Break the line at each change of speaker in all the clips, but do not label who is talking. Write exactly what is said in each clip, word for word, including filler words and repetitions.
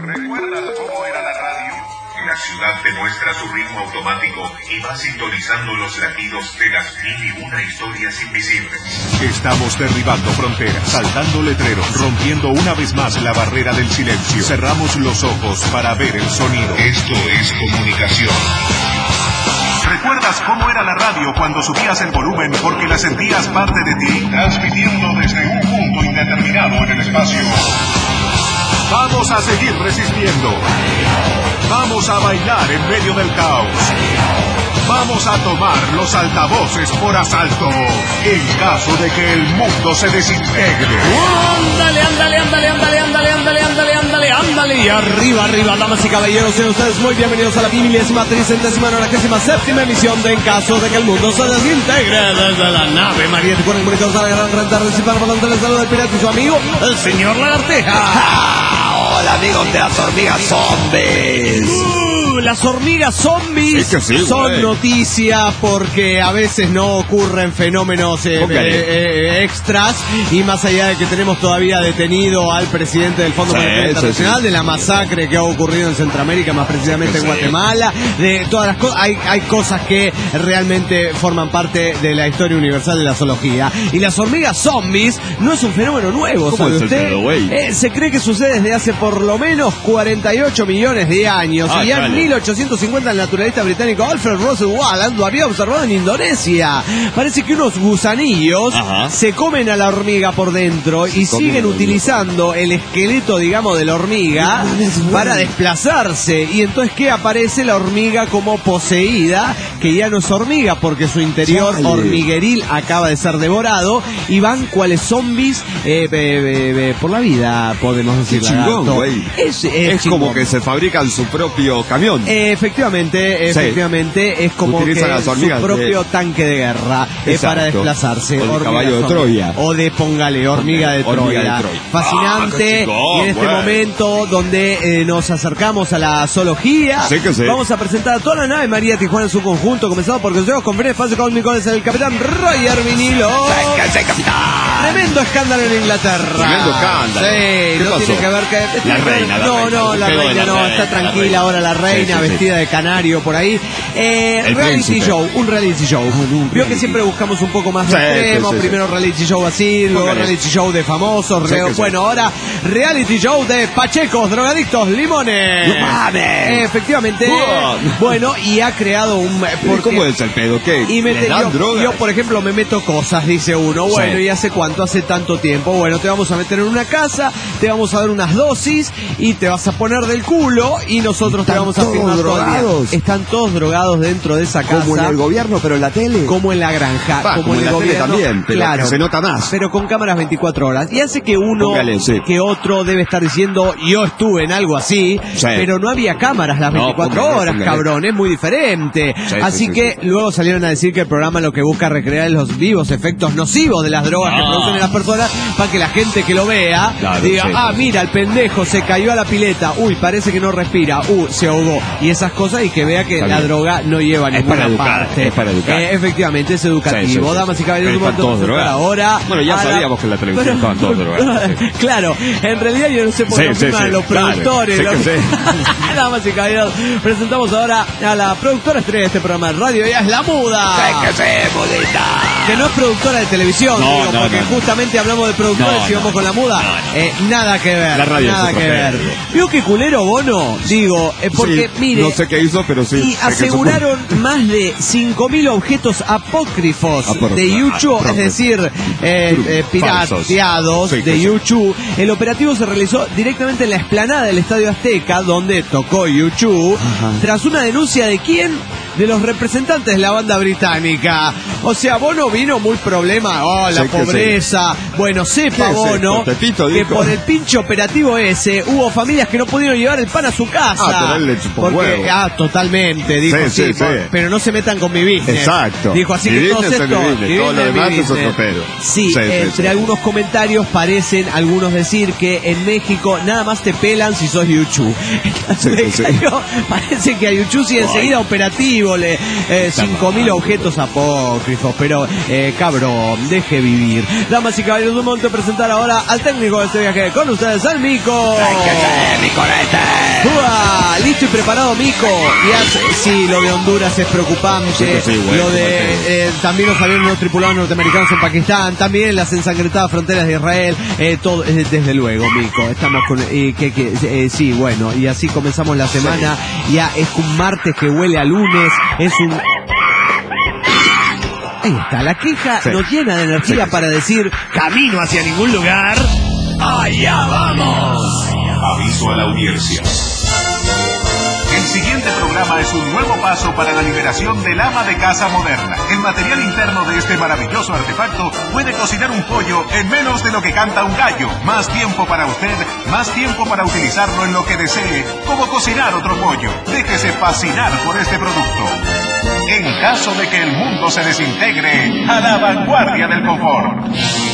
¿Recuerdas cómo era la radio? La ciudad te muestra su ritmo automático y va sintonizando los latidos de las mil y una historias invisibles.
Estamos derribando fronteras, saltando letreros, rompiendo una vez más la barrera del silencio. Cerramos los ojos para ver el sonido.
Esto es comunicación.
¿Recuerdas cómo era la radio cuando subías el volumen porque la sentías parte de ti?
Transmitiendo desde un punto indeterminado en el espacio.
Vamos a seguir resistiendo. Vamos a bailar en medio del caos. Vamos a tomar los altavoces por asalto en caso de que el mundo se desintegre.
Ándale, ándale, ándale, ándale, ándale, ándale, ándale, ándale, ándale. Y arriba, arriba, damas y caballeros, sean ustedes muy bienvenidos a la milésima, tricentésima, nonagésima, séptima emisión de En caso de que el mundo se desintegre desde la nave María Tijuana, comunicados a la gran renta recibir por tanto les saluda el pirata y su amigo, el señor Lagarteja.
Hola amigos de las hormigas zombies.
Uh, las hormigas zombies
sí que sí,
son
güey.
noticia porque a veces no ocurren fenómenos eh, eh, eh, extras, y más allá de que tenemos todavía detenido al presidente del Fondo
Sí,
Monetario
sí,
Internacional,
sí.
de la masacre que ha ocurrido en Centroamérica, más precisamente
Sí,
en
sí.
Guatemala, de todas las cosas, hay, hay cosas que realmente forman parte de la historia universal de la zoología. Y las hormigas zombies no es un fenómeno nuevo,
¿Cómo
¿sabe
es el
usted?
fenómeno, güey?
Eh, se cree que sucede desde hace por lo menos cuarenta y ocho millones de años,
Ah,
y ya en
vale.
mil ochocientos cincuenta el naturalista británico Alfred Russel Wallace lo había observado en Indonesia. Parece que unos gusanillos
Ajá.
se comen a la hormiga por dentro y
comen
siguen
a la
utilizando el esqueleto, digamos, de la hormiga para desplazarse. Y entonces, ¿qué aparece? La hormiga como poseída, que ya no es hormiga porque su interior
Chale.
hormigueril acaba de ser devorado, y van cuales zombies eh, eh, eh, eh, por la vida, podemos decir.
Qué chingón,
lagarto.
güey.
Es, es
Es
chingón.
como que se fabrican su propio camión.
Eh, efectivamente,
Sí.
efectivamente, es como que
Utilizan las hormigas
su propio
de-
tanque de guerra eh,
Exacto.
para desplazarse.
O de
Hormiga
caballo de
zombie.
Troya.
O de, póngale, hormiga de
Hormiga
Troya.
de Troya.
Fascinante.
Ah, qué chingón,
y en este
güey.
momento donde eh, nos acercamos a la zoología,
Sí que sí.
vamos a presentar a toda la nave María Tijuana en su conjunto, comenzado por consejos con Fred Espacio Cósmico, es el capitán Roger Vinilo.
¡Véngase, capitán!
Tremendo escándalo en Inglaterra.
Tremendo escándalo.
Sí,
¿Qué
no
pasó?
tiene que ver que...
La reina, la
no,
reina.
no, la
Pero
reina
la
no,
reina,
está
la
tranquila
reina.
ahora la reina,
Sí, sí, sí.
vestida de canario por ahí. Eh,
El
reality
príncipe.
show, un reality show.
un
Vio que
reality.
siempre buscamos un poco más
Sí,
extremo,
sí, sí,
primero
sí.
reality show así, luego
Póngale.
reality show de famosos,
Sí,
luego-
que sí.
bueno, ahora reality show de pachecos, drogadictos, limones.
¡No mames!
Eh, efectivamente,
Wow.
bueno, y ha creado un... porque-
¿Cómo es el pedo? ¿Qué?
y me
¿Les dan
yo,
drogas?
yo, por ejemplo, me meto cosas, dice uno. Bueno,
Sí.
¿y hace cuánto? Hace tanto tiempo. Bueno, te vamos a meter en una casa, te vamos a dar unas dosis y te vas a poner del culo y nosotros te
¿Están
vamos a
todos
firmar todo el día.
drogados?
Están todos drogados dentro de esa casa.
Como en el gobierno, pero en la tele.
Como en la granja,
Pa,
como,
como
en
en
el
la tele
gobierno,
también, pero
claro,
se nota más.
pero con cámaras veinticuatro horas. Y hace que uno,
Póngale, sí.
que otro debe estar diciendo, yo estuve en algo así,
Sí.
pero no había cámaras las
No,
veinticuatro
póngale,
horas,
póngale.
cabrón, es muy diferente.
Sí,
así
sí, sí,
que
sí.
luego salieron a decir que el programa lo que busca recrear es los vivos efectos nocivos de las drogas que
Ah.
producen en las personas, para que la gente que lo vea
Claro,
diga,
sí,
ah,
sí.
mira, el pendejo se cayó a la pileta, uy, parece que no respira, uh, se ahogó, y esas cosas, y que vea que
Está
la
bien.
droga no lleva a
Es
ninguna
para educar,
parte.
es para educar.
Eh, efectivamente, es educativo.
Sí, sí, sí,
Damas
sí.
y caballeros,
Pero
un
están
momento
todos
de presentar
drogados.
ahora.
Bueno, ya
a la-
sabíamos que en la televisión estaban todos drogados.
Claro, en realidad yo no sé por
Sí,
qué
sí,
firman
sí,
los
claro,
productores.
sí
lo
que
que-
sí.
Damas y caballeros, presentamos ahora a la productora estrella de este programa de radio, ella es La Muda.
¡Véngase, mudita!
Que no es productora de televisión,
No,
digo,
no,
porque
no, no.
justamente hablamos de productores
No,
y vamos
no,
con La Muda.
no, no.
Eh, nada que ver.
La radio
nada
es
que
otro
ver.
pedo.
¿Vio qué culero Bono? Digo, eh, porque
Sí,
mire.
no sé qué hizo, pero sí.
Y
sé que
aseguraron más de cinco mil objetos apócrifos
Apócrifos.
de YouTube,
Ah,
es decir, eh, eh, pirateados
Sí, que
de
sí.
YouTube. El operativo se realizó directamente en la explanada del Estadio Azteca, donde tocó YouTube,
Ajá.
tras una denuncia de quién, de los representantes de la banda británica. O sea, Bono vino muy problema, oh, la
Sí, que
pobreza. Bueno, sepa
¿Qué es
Bono
esto? Pepito
que
dijo.
por el pinche operativo ese hubo familias que no pudieron llevar el pan a su casa.
Ah, pero él le chupó
Porque,
huevo.
ah, totalmente, dijo,
Sí,
sí,
sí,
por-
sí.
pero no se metan con mi business.
Exacto.
Dijo, así
Mi
que todo
business es
esto,
mi business,
mi
todo lo
business
demás
mi
es otro
business.
pedo.
Sí,
Sí, sí,
entre
sí.
algunos comentarios parecen algunos decir que en México nada más te pelan si sos YouTube.
Sí, sí, sí.
Parece que a YouTube sí enseguida operativo, le eh, cinco mil objetos apócrifos, pero eh, cabrón, deje vivir. Damas y caballeros, un momento de presentar ahora al técnico de este viaje con ustedes, al Mico.
¡Véngase, mi corete!
listo y preparado, Mico. Y hace, sí, lo de Honduras es preocupante.
Sí, que sí, bueno,
lo de eh, también los aviones no tripulados norteamericanos en Pakistán, también las ensangrentadas fronteras de Israel, eh, todo, eh, desde luego, Mico. Estamos con, eh, que, que, eh, sí, bueno, y así comenzamos la semana. Ya es un martes que huele a lunes, es un... Ahí está, la queja
Sí.
nos llena de energía
Sí.
para decir camino hacia ningún lugar. ¡Allá vamos!
Aviso a la audiencia. El siguiente programa es un nuevo paso para la liberación del ama de casa moderna. El material interno de este maravilloso artefacto puede cocinar un pollo en menos de lo que canta un gallo. Más tiempo para usted, más tiempo para utilizarlo en lo que desee, como cocinar otro pollo. Déjese fascinar por este producto. En caso de que el mundo se desintegre, a la vanguardia del confort.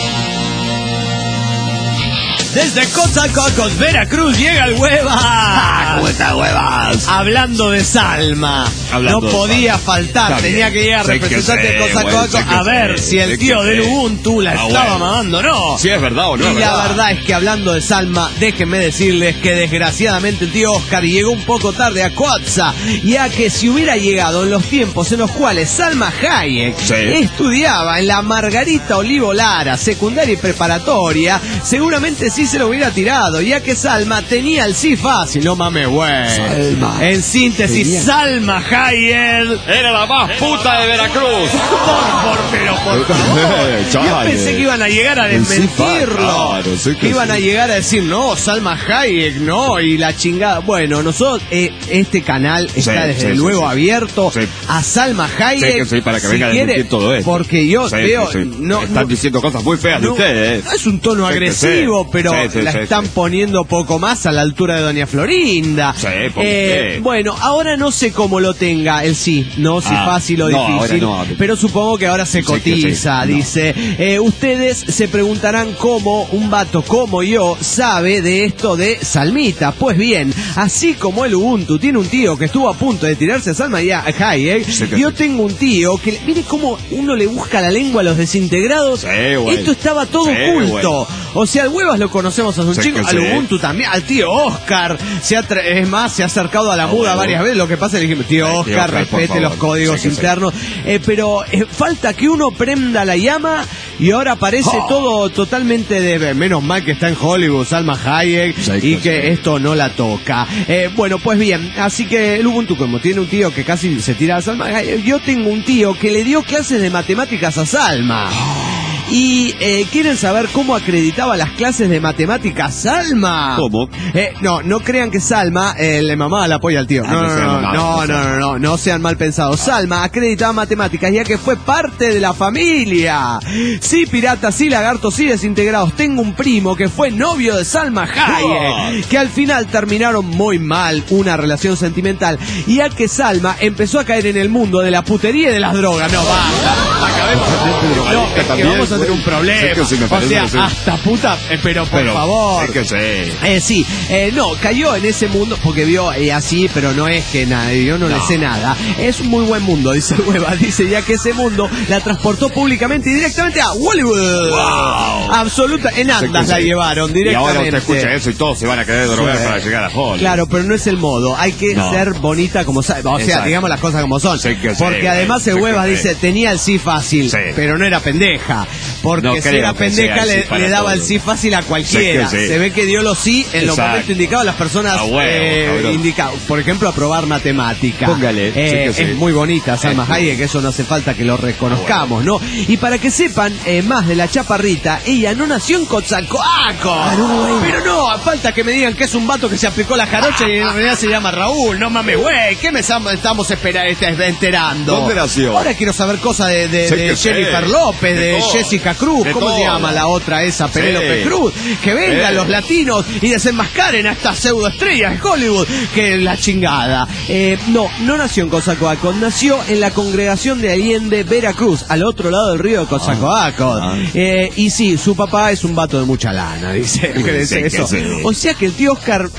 Desde Coatzacoalcos, Veracruz, llega el Hueva.
¿Cómo está, huevas?
Hablando de Salma.
Hablando
no
de
podía
Salma.
faltar,
Está
tenía
bien.
que llegar
Sé que
representante
sé,
de Coatzacoalcos
bueno, sé que
a ver
sé,
si el
sé
tío
que
del
sé.
Ubuntu la
Ah,
estaba
bueno.
mamando, ¿no?
Si es verdad o no
Y
es
la
verdad.
verdad es que hablando de Salma, déjenme decirles que desgraciadamente el tío Oscar llegó un poco tarde a Coatza, ya que si hubiera llegado en los tiempos en los cuales Salma Hayek
Sí.
estudiaba en la Margarita Olivo Lara, secundaria y preparatoria, seguramente sí se lo hubiera tirado, ya que Salma tenía el sí fácil, no mames, güey.
Salma.
En síntesis,
Tenía-
Salma Hayek
Era la más puta de Veracruz.
por, por, pero por favor. Yo
Chale.
pensé que iban a llegar a
El
desmentirlo.
Cifa, claro, sí que
que iban
sí.
a llegar a decir, no, Salma Hayek, no, y la chingada. Bueno, nosotros, eh, este canal está
Sí,
desde
sí,
luego
sí, sí.
abierto
Sí.
a Salma Hayek.
Sí, que sí, para que
si
venga a
quiere,
desmentir todo esto.
Porque yo
Sí,
veo,
sí, sí.
no,
Están
no-
diciendo cosas muy feas de
no,
ustedes.
no es un tono
Sí, que
agresivo,
sí.
pero
Sí, sí,
la
sí,
están
sí.
poniendo poco más a la altura de Doña Florinda.
Sí, ¿por
Eh,
qué?
bueno, ahora no sé cómo lo tenga el sí, no si
Ah,
fácil o
no, ahora
difícil,
no.
pero supongo que ahora se
Sí que
cotiza,
sí, no.
dice. Eh, ustedes se preguntarán cómo un vato como yo sabe de esto de Salmita. Pues bien, así como el Ubuntu tiene un tío que estuvo a punto de tirarse a Salma y a Hayek,
Sí que
yo
sí.
tengo un tío que, mire cómo uno le busca la lengua a los desintegrados.
Sí, güey.
Esto estaba todo
Sí,
oculto. O sea, al Huevas lo conocemos hace un
Sí
chico,
que
al
sí.
Ubuntu también, al tío Oscar, se ha tra- es más, se ha acercado a la
Ah,
muda
bueno.
varias veces. Lo que pasa es que dijimos, tío
Sí, tío
Oscar,
Oscar, por
respete los
favor.
códigos
Sí que sí.
internos. Eh, pero eh, falta que uno prenda la llama y ahora parece
Oh.
todo totalmente de... Menos mal que está en Hollywood Salma Hayek
Sí,
y
que
que
sí.
esto no la toca. Eh, bueno, pues bien, así que el Ubuntu, como tiene un tío que casi se tira a Salma Hayek, yo tengo un tío que le dio clases de matemáticas a Salma. Y eh, ¿quieren saber cómo acreditaba las clases de matemáticas Salma?
¿Cómo?
Eh, no, no crean que Salma eh, le mamaba la polla al tío.
Ah,
No,
no
no,
sean
no,
mamados,
no,
no
no,
sean.
no, no, no sean mal pensados. Salma acreditaba matemáticas ya que fue parte de la familia. Sí, piratas, sí, lagartos, sí, desintegrados. Tengo un primo que fue novio de Salma Hayek, que al final terminaron muy mal una relación sentimental, y ya que Salma empezó a caer en el mundo de la putería y de las drogas. No, basta, acabemos. No, es que
También,
vamos a tener un
güey.
problema.
Sí que sí, me
o
parece
sea,
que sí.
hasta puta, eh, pero por
Pero,
favor.
Es que sí.
Eh, sí, eh, no, cayó en ese mundo porque vio eh, así, pero no es que nada, yo no, le
No.
sé nada. Es un muy buen mundo, dice Hueva, dice ya que ese mundo la transportó públicamente y directamente a Hollywood.
Wow.
Absoluta, en
Sí que
andas la
sí.
llevaron
Y
directamente.
ahora usted escucha eso y todos se van a querer drogar
Sí.
para llegar a Hollywood.
Claro, pero no es el modo. Hay que
No.
ser bonita como sabe. O sea,
Exacto.
digamos las cosas como son.
Sí que sí,
Porque
güey.
además el
Sí que
Hueva
sí.
dice, tenía el sí fácil,
Sí.
pero no era pendeja. Porque
No
si
creo
era
que
pendeja
sea el
le,
sí para
le daba el
todo.
sí fácil a cualquiera.
Sí que sí.
Se ve que dio los sí en los
Exacto.
momentos indicados a las personas
A huevo,
eh,
cabrón.
indicadas. Por ejemplo, aprobar matemática.
Póngale, sí
Eh,
que sí.
Es muy bonita Salma
Es
Hayek, eso no hace falta que lo reconozcamos, ¿no? Y para que sepan eh, más de la chaparrita, ella no nació en Coatzacoalcos. Pero no, falta que me digan que es un vato que se aplicó la jarocha y en realidad se llama Raúl. No mames, güey, ¿qué me sam- estamos espera- este- enterando?
¿Dónde nació?
Ahora quiero saber cosas de, de,
Sí
de
que
Jennifer
sé.
López, de,
De todo.
Jessica Cruz,
De
¿cómo se
todo.
llama la otra esa? Penélope
Sí.
Cruz. Que vengan
Sí.
los latinos y desenmascaren a estas pseudoestrellas de Hollywood. Que la chingada. Eh, no, no nació en Coatzacoalcos, nació en la congregación de Allende, Veracruz, al otro lado del río de Coatzacoalcos.
Ah.
Eh, y sí, su papá es un vato de mucha lana, dice.
Sí,
que dice
que
eso.
sí.
O sea que el tío Oscar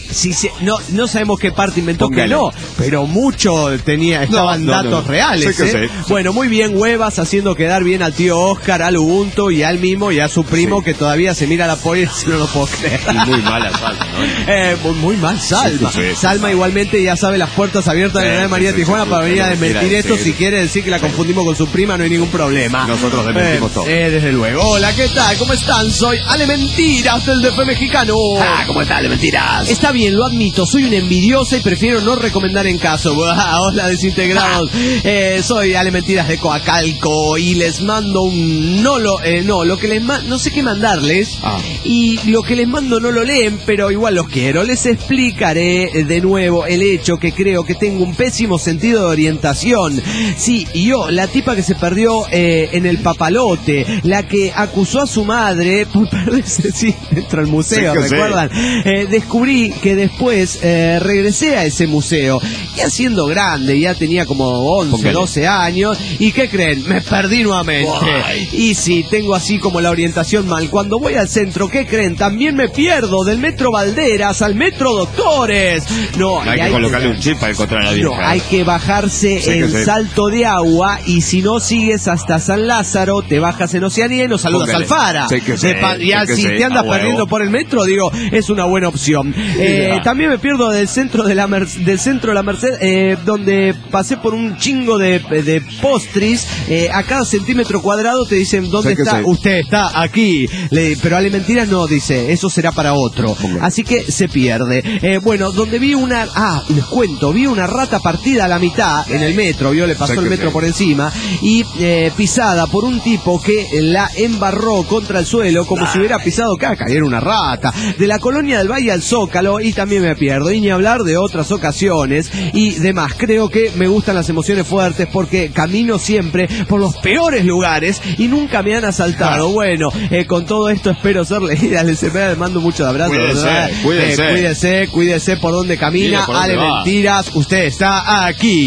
Sí, sí, no, no sabemos qué parte inventó. Póngale. Que no, pero mucho tenía, estaban no, no, datos no. reales. Sí, ¿eh? Sí. Bueno, muy bien, Huevas, haciendo quedar bien al tío Oscar, al Ubuntu y al mismo y a su primo, sí. que todavía se mira la polla, no lo puedo creer.
Y muy mala Salma, ¿no?
Eh, muy, muy mal Salma. Sí, sí, sí, Salma sí. igualmente ya sabe las puertas abiertas de la sí, María sí, Tijuana sí, para venir a desmentir esto. Sí, si sí. quiere decir que la confundimos con su prima, no hay ningún problema.
Nosotros desmentimos
eh,
todo.
Eh, desde luego. Hola, ¿qué tal? ¿Cómo están? Soy Ale Mentiras del D F mexicano.
Ah, ¿cómo está Ale Mentiras?
Está bien, lo admito, soy una envidiosa y prefiero no recomendar en caso. Hola, desintegrados. Eh, soy Ale Mentiras de Coacalco y les mando un no lo eh, no, lo que les ma- no sé qué mandarles ah. y lo que les mando no lo leen, pero igual los quiero. Les explicaré de nuevo el hecho que creo que tengo un pésimo sentido de orientación. Sí, y yo, la tipa que se perdió eh, en el Papalote, la que acusó a su madre por perderse, sí, dentro del museo, sí, ¿recuerdan? Eh, descubrí que después eh, regresé a ese museo, ya siendo grande, ya tenía como once, doce años, y ¿qué creen? Me perdí nuevamente. Ay. Y sí, tengo así como la orientación mal. Cuando voy al centro, ¿qué creen? También me pierdo del Metro Valderas al Metro Doctores. No,
hay que hay colocarle que... un chip para encontrar a la vieja.
No, hay que bajarse sí, en que Salto de Agua, y si no sigues hasta San Lázaro, te bajas en Oceanía y nos saludas Póngale. al Fara.
Sí que sí,
pa- ya
sí
si
que
te andas
sí.
perdiendo por el metro, digo, es una buena opción. Eh, sí, también me pierdo del centro de la Mer- del centro de la Merced, eh, donde pasé por un chingo de, de postris. Eh, a cada centímetro cuadrado te dicen dónde sí está. Sí. Usted está aquí. Le, pero Ale Mentiras no dice, eso será para otro. Póngale. Así que se pierde. Eh, bueno, donde vi una, ah, les cuento, vi una rata partida a la mitad en el metro, vio, le pasó sí el metro sí. por encima y eh, pisada por un tipo que la embarró contra el suelo como Ay. si hubiera pisado caca, y era una rata. De la Colonia del Valle al Zócalo, y también me pierdo, y ni hablar de otras ocasiones y demás. Creo que me gustan las emociones fuertes porque camino siempre por los peores lugares y nunca me han asaltado. Ah. Bueno, eh, con todo esto espero ser leída. Les mando muchos abrazos.
Cuídese, cuídese.
Eh, cuídese, cuídese por donde camina. Por Ale Mentiras, usted está aquí.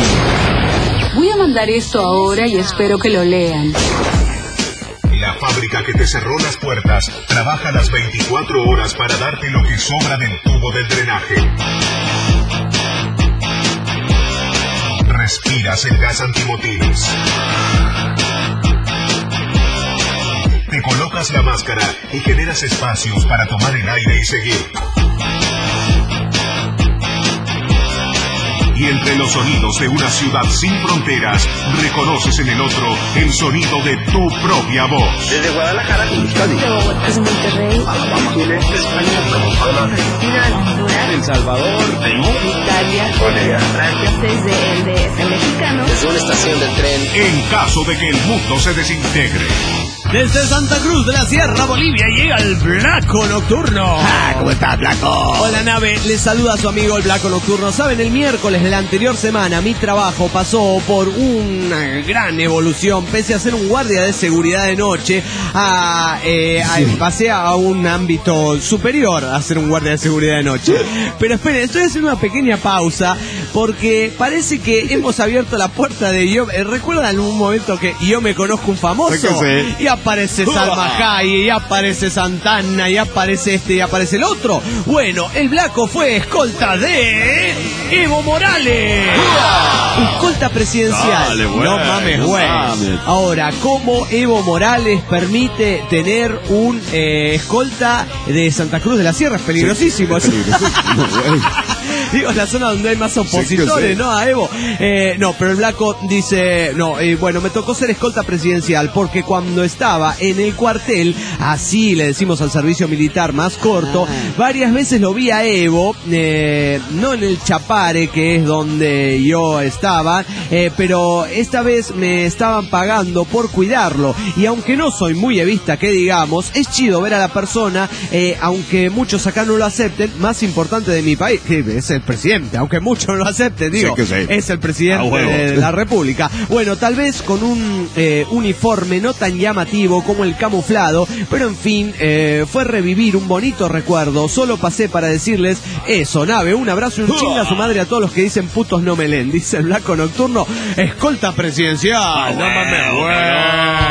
Voy a mandar esto ahora y espero que lo lean.
La fábrica que te cerró las puertas trabaja las veinticuatro horas para darte lo que sobra del tubo del drenaje. Respiras el gas antimotines. Te colocas la máscara y generas espacios para tomar el aire y seguir. Y entre los sonidos de una ciudad sin fronteras, reconoces en el otro el sonido de tu propia voz.
Desde Guadalajara, Euskadi.
De Bogotá, Monterrey.
Alabama, Chile, España, Venezuela,
Argentina, Honduras,
El Salvador, Perú,
Italia,
Corea,
Francia, desde el D F mexicano.
Desde una estación del tren.
En caso de que el mundo se desintegre.
Desde Santa Cruz de la Sierra, Bolivia, llega el Blaco Nocturno.
Ah, ¿cómo estás, Blaco?
Hola, nave. Les saluda a su amigo el Blaco Nocturno. Saben, el miércoles de la anterior semana mi trabajo pasó por una gran evolución. Pese a ser un guardia de seguridad de noche, a, eh, a, sí. pasé a un ámbito superior a ser un guardia de seguridad de noche. Pero esperen, estoy haciendo una pequeña pausa porque parece que hemos abierto la puerta de yo. Eh, ¿Recuerdan un momento que yo me conozco un famoso?
Sí que sí.
Y aparece Salma Hayek, y aparece Santana, y aparece este, y aparece el otro. Bueno, el Blaco fue escolta de Evo Morales. Escolta presidencial.
Dale, güey,
no mames, güey. No Ahora, ¿cómo Evo Morales permite tener un eh, escolta de Santa Cruz de la Sierra? Es peligrosísimo. Sí, es peligrosísimo. Digo, la zona donde hay más opositores, sí, sí. ¿no? A Evo. Eh, no, pero el Blaco dice, no, eh, bueno, me tocó ser escolta presidencial porque cuando estaba en el cuartel, así le decimos al servicio militar más corto, ah. varias veces lo vi a Evo, eh, no en el Chapare, que es donde yo estaba, eh, pero esta vez me estaban pagando por cuidarlo. Y aunque no soy muy evista, que digamos, es chido ver a la persona, eh, aunque muchos acá no lo acepten, más importante de mi país, que es el presidente, aunque muchos no lo acepten, digo, sí sí. es el presidente de la República. Bueno, tal vez con un eh, uniforme no tan llamativo como el camuflado, pero en fin, eh, fue revivir un bonito recuerdo. Solo pasé para decirles eso, nave, un abrazo y un chinga a su madre a todos los que dicen putos no me leen, dice el Blaco Nocturno, escolta presidencial. Ah, no mames, güey.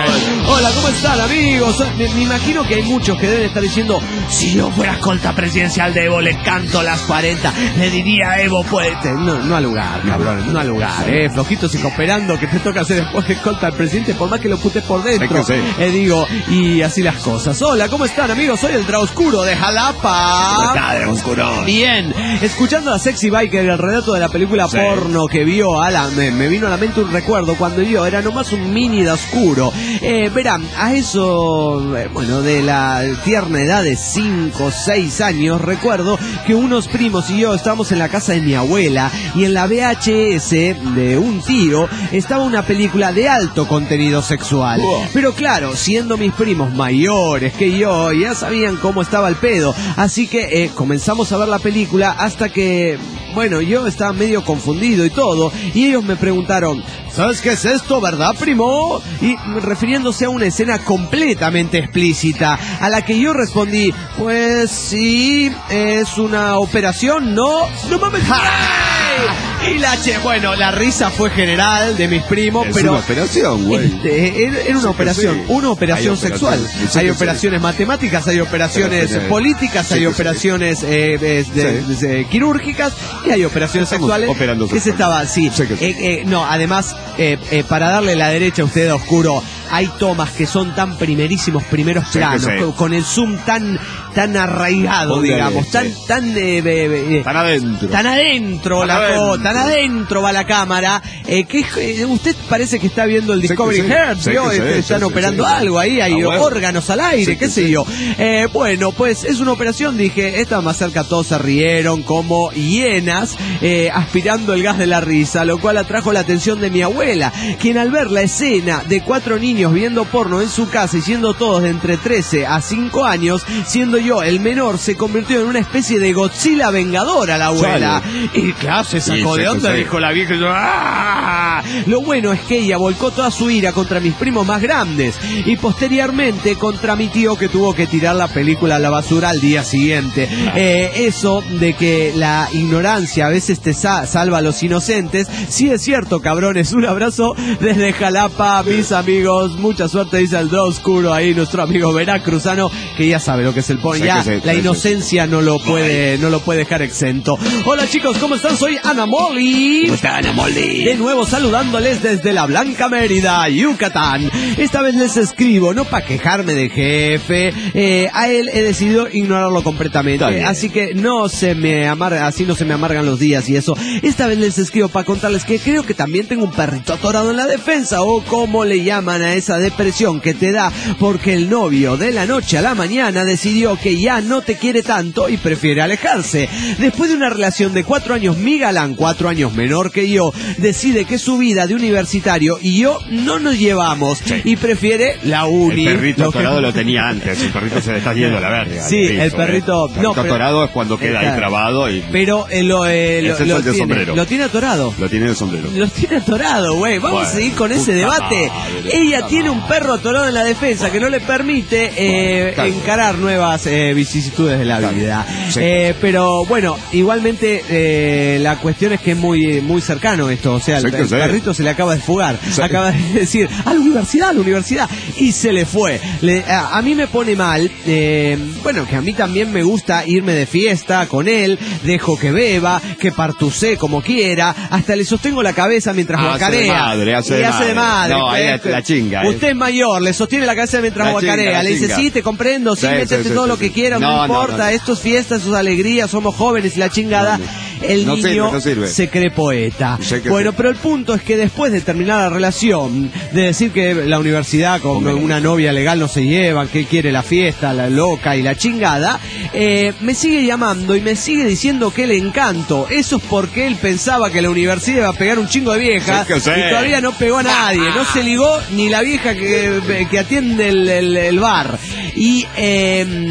Hola, ¿cómo están, amigos? Me, me imagino que hay muchos que deben estar diciendo: si yo fuera escolta presidencial de Evo, le canto las cuarenta. Le diría a Evo, pues... No, no al lugar, cabrón, no al lugar, eh. Flojitos y cooperando, que te toca hacer después de escolta al presidente, por más que lo putes por dentro.
Es que sí.
Eh, digo, y así las cosas. Hola, ¿cómo están, amigos? Soy el Draoscuro de Jalapa.
¿Cómo está, Draoscuro?
Bien, escuchando a Sexy Biker, el relato de la película
Sí.
porno que vio Alan, me, me vino a la mente un recuerdo cuando vio, era nomás un mini de oscuro. Eh, verán, a eso, eh, bueno, de la tierna edad de cinco o seis años, recuerdo que unos primos y yo estábamos en la casa de mi abuela y en la V H S de un tío estaba una película de alto contenido sexual.
Wow.
Pero claro, siendo mis primos mayores que yo, ya sabían cómo estaba el pedo. Así que eh, comenzamos a ver la película hasta que, bueno, yo estaba medio confundido y todo. Y ellos me preguntaron: ¿sabes qué es esto, verdad, primo? Y refiriéndose a una escena completamente explícita, a la que yo respondí: pues sí, es una operación, ¿no? ¡No mames! ¡Ay! Y la che, bueno, la risa fue general de mis primos,
Es
pero...
una operación, güey.
Este, era era una
Sí,
operación,
sí.
una operación
Hay
sexual.
operaciones, sí,
Hay
sí,
operaciones
sí.
matemáticas, hay operaciones
Operaciones-
políticas,
sí,
hay
sí,
operaciones eh, eh, de-
Sí.
de- quirúrgicas y hay operaciones
Estamos
sexuales.
operando
Que se
sexualmente.
estaba, sí.
Sí que sí.
Eh, eh, no, además, eh, eh, para darle la derecha a usted, Oscuro, hay tomas que son tan primerísimos, primeros
Sí que
planos,
sí.
con, con el zoom tan, tan arraigado,
Póngale,
digamos, tan,
sí.
tan, eh, eh, eh,
Tan adentro.
Tan adentro,
Tan
la
adentro.
co- tan adentro va la cámara, eh, que eh, usted parece que está viendo el
Sí que
Discovery
sí,
Heart,
sí
¿vio?
que sí,
Este,
sí,
están
sí,
operando
sí.
algo ahí, hay
Ah, bueno.
órganos al aire,
Sí
qué
que
sé
sí.
yo. Eh, bueno, pues es una operación, dije, esta más cerca todos se rieron como hienas, eh, aspirando el gas de la risa, lo cual atrajo la atención de mi abuela, quien al ver la escena de cuatro niños viendo porno en su casa y siendo todos de entre trece a cinco años, siendo yo el menor, se convirtió en una especie de Godzilla vengadora la abuela. Y claro, se sacó
Sí,
de
sí,
onda,
sí.
dijo la vieja. y yo, ¡ah! Lo bueno es que ella volcó toda su ira contra mis primos más grandes y posteriormente contra mi tío, que tuvo que tirar la película a la basura al día siguiente. Eh, eso de que la ignorancia a veces te sa- salva a los inocentes, sí es cierto, cabrones. Un abrazo desde Jalapa, mis amigos. Mucha suerte, dice el Draw Oscuro ahí, nuestro amigo veracruzano, que ya sabe lo que es el porno.
Sí,
Ya
que sí,
la
sí,
inocencia no lo puede, no lo puede dejar exento. Hola, chicos, ¿cómo están? Soy Ana Molly.
¿Cómo está, Ana Molly?
De nuevo saludándoles desde la Blanca Mérida, Yucatán. Esta vez les escribo, no para quejarme del jefe, eh, a él he decidido ignorarlo
Está
completamente,
bien.
así que no se me amarga, así no se me amargan los días y eso. Esta vez les escribo para contarles que creo que también tengo un perrito atorado en la defensa, o como le llaman a esa depresión que te da porque el novio de la noche a la mañana decidió que ya no te quiere tanto y prefiere alejarse. Después de una relación de cuatro años, mi galán, cuatro años menor que yo, decide que su vida de universitario y yo no nos llevamos,
Sí.
y prefiere la uni.
El perrito
Lo que-
atorado lo tenía antes. El perrito se le está yendo a la verga.
Sí,
al
el
piso,
perrito-
¿eh? El
no,
perrito
pero-
atorado es cuando queda ahí
Claro.
trabado y
Pero eh, lo, eh, lo,
Ese es
lo
el de
tiene,
sombrero.
lo tiene atorado.
lo tiene en el sombrero.
Lo tiene atorado, güey. Vamos
Bueno,
a seguir con ese
puta
debate.
madre,
Ella
puta
tiene un
madre.
perro atorado en la defensa que no le permite eh,
Bueno,
encarar nuevas eh, vicisitudes de la
Claro.
vida.
Sí.
Eh, pero bueno, igualmente eh, la cuestión es que es muy muy cercano esto. O sea, el,
Sí que
el
sí.
perrito se le acaba de fugar.
Sí.
Acaba de decir, a la universidad, a la universidad. Y se le fue. Le- a, a mí me pone mal. eh, bueno, que a mí también me gusta irme de fiesta con él. Dejo que beba, que partucé como quiera. Hasta le sostengo la cabeza mientras
Hace
guacarea.
de madre, hace
y
de
hace de
madre.
madre.
No, ahí
pues,
la- la chinga, eh.
Usted es mayor, le sostiene la cabeza mientras
La
guacarea.
chinga, la
le dice,
chinga.
sí, te comprendo, sí,
Sí,
métete
sí, sí,
todo
sí,
lo que
sí.
quieras, no,
No, no,
importa.
no.
Esto es fiesta, esto es alegría, somos jóvenes y la chingada.
No, no.
El
No
niño
sirve, no sirve.
se cree poeta.
Sí que
Bueno,
sí.
pero el punto es que después de terminar la relación, de decir que la universidad con
Hombre.
una novia legal no se llevan, que él quiere la fiesta, la loca y la chingada, eh, me sigue llamando y me sigue diciendo que le encanto. Eso es porque él pensaba que la universidad iba a pegar un chingo de viejas
Sí que sí.
y todavía no pegó a nadie. No se ligó ni la vieja que, que atiende el, el- el bar. Y eh,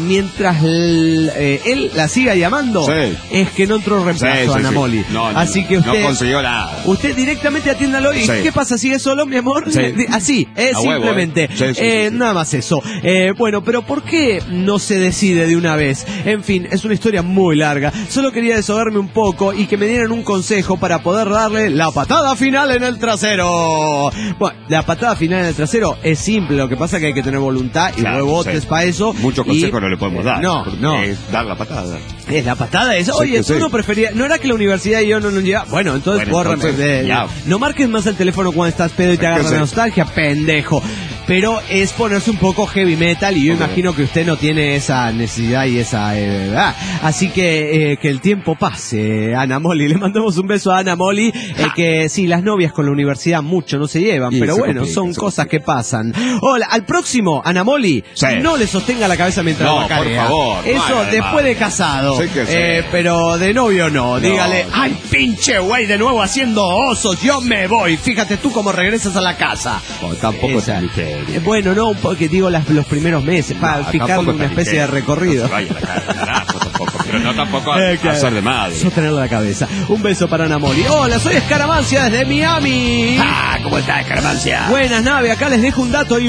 mientras l- eh, él la siga llamando,
Sí.
es que no entró reemplazo
Sí, sí,
a Ana
sí.
Moli.
No, no,
Así
no,
que usted...
no consiguió nada.
Usted directamente atiéndalo y
Sí.
¿qué pasa? ¿Sigue solo, mi amor?
Sí.
Así, eh,
A huevo,
simplemente.
eh. Sí, sí,
Eh,
sí, sí.
Nada más eso. Eh, bueno, pero ¿por qué no se decide de una vez? En fin, es una historia muy larga. Solo quería desahogarme un poco y que me dieran un consejo para poder darle la patada final en el trasero. Bueno, la patada final en el trasero es simple, lo que pasa es que hay que tener voluntad y
Claro,
huevotes
sí.
para eso.
Muchos
y-
consejos no le podemos dar.
No,
porque
no.
Es dar la patada.
Es la patada esa.
Sí,
Oye,
que
tú
sí.
no prefería, no era que la universidad y yo no nos lleva. Bueno, entonces,
Bueno,
porra,
entonces,
de-
ya.
no marques más el teléfono cuando estás pedo y te
Es que
agarra
sí.
la nostalgia, pendejo. Pero es ponerse un poco heavy metal y yo
Ok.
imagino que usted no tiene esa necesidad y esa eh, verdad. Así que eh, que el tiempo pase, Ana Moli. Le mandamos un beso a Ana Moli, eh, que sí, las novias con la universidad mucho no se llevan,
Y
pero
se
bueno,
complica,
son
se
cosas que pasan. Hola, al próximo, Ana Moli,
Sí.
no le sostenga la cabeza mientras
No,
bacarea.
por favor,
Eso
no haga de
después de
madre.
casado.
Sí que sí.
Eh, pero de novio no.
No.
Dígale, ay, pinche güey, de nuevo haciendo osos, yo me voy. Fíjate tú cómo regresas a la casa.
Bueno, tampoco
Esa.
es misterio.
Eh, Bueno, no, porque digo las, los primeros meses, para
No,
fijarle
tampoco
una
tan
especie de
misterio.
recorrido.
No se vaya a la cara, carajo, tampoco. Pero no tampoco a,
Eh, que-
a hacer de madre.
Sostenerlo la cabeza. Un beso para Ana Moli. Hola, soy Escaramancia desde Miami.
Ah, ¿cómo está, Escaramancia?
Buenas naves, acá les dejo un dato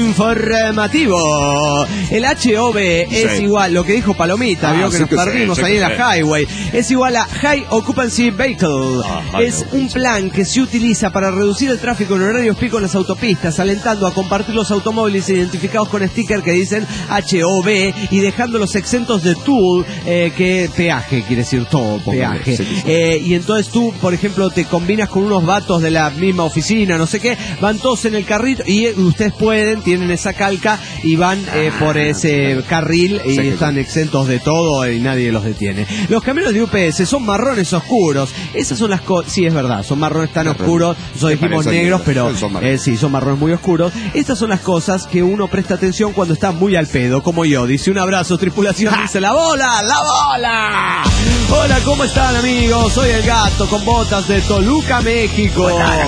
informativo. El H O V es
Sí.
igual, lo que dijo Palomita,
Ah,
vio que
sí
nos
que sí,
perdimos
sí
ahí
que
en la
sí.
highway. Es igual a High Occupancy Vehicle.
Ah, High
es un
Occupancy.
plan que se utiliza para reducir el tráfico en horarios pico en las autopistas, alentando a compartir los automóviles identificados con sticker que dicen H O V y dejándolos exentos de toll, eh, que peaje, quiere decir todo,
Póngale,
peaje.
sí, sí, sí.
Eh, y entonces tú, por ejemplo, te combinas con unos vatos de la misma oficina, no sé qué, van todos en el carrito y eh, ustedes pueden, tienen esa calca y van eh, por ese carril y
Sí, que
están
sí.
exentos de todo y nadie los detiene. Los camiones de U P S son marrones oscuros. Esas son las cosas, sí, es verdad, son marrones tan
Marrones.
oscuros, nosotros
Me
dijimos
parecen
negros,
negros,
pero
son- son marrones.
eh, sí, son marrones muy oscuros. Estas son las cosas que uno presta atención cuando está muy al pedo, como yo. Dice un abrazo, tripulación, dice la bola, la bola. Hola, ¿cómo están, amigos? Soy el gato con botas de Toluca, México.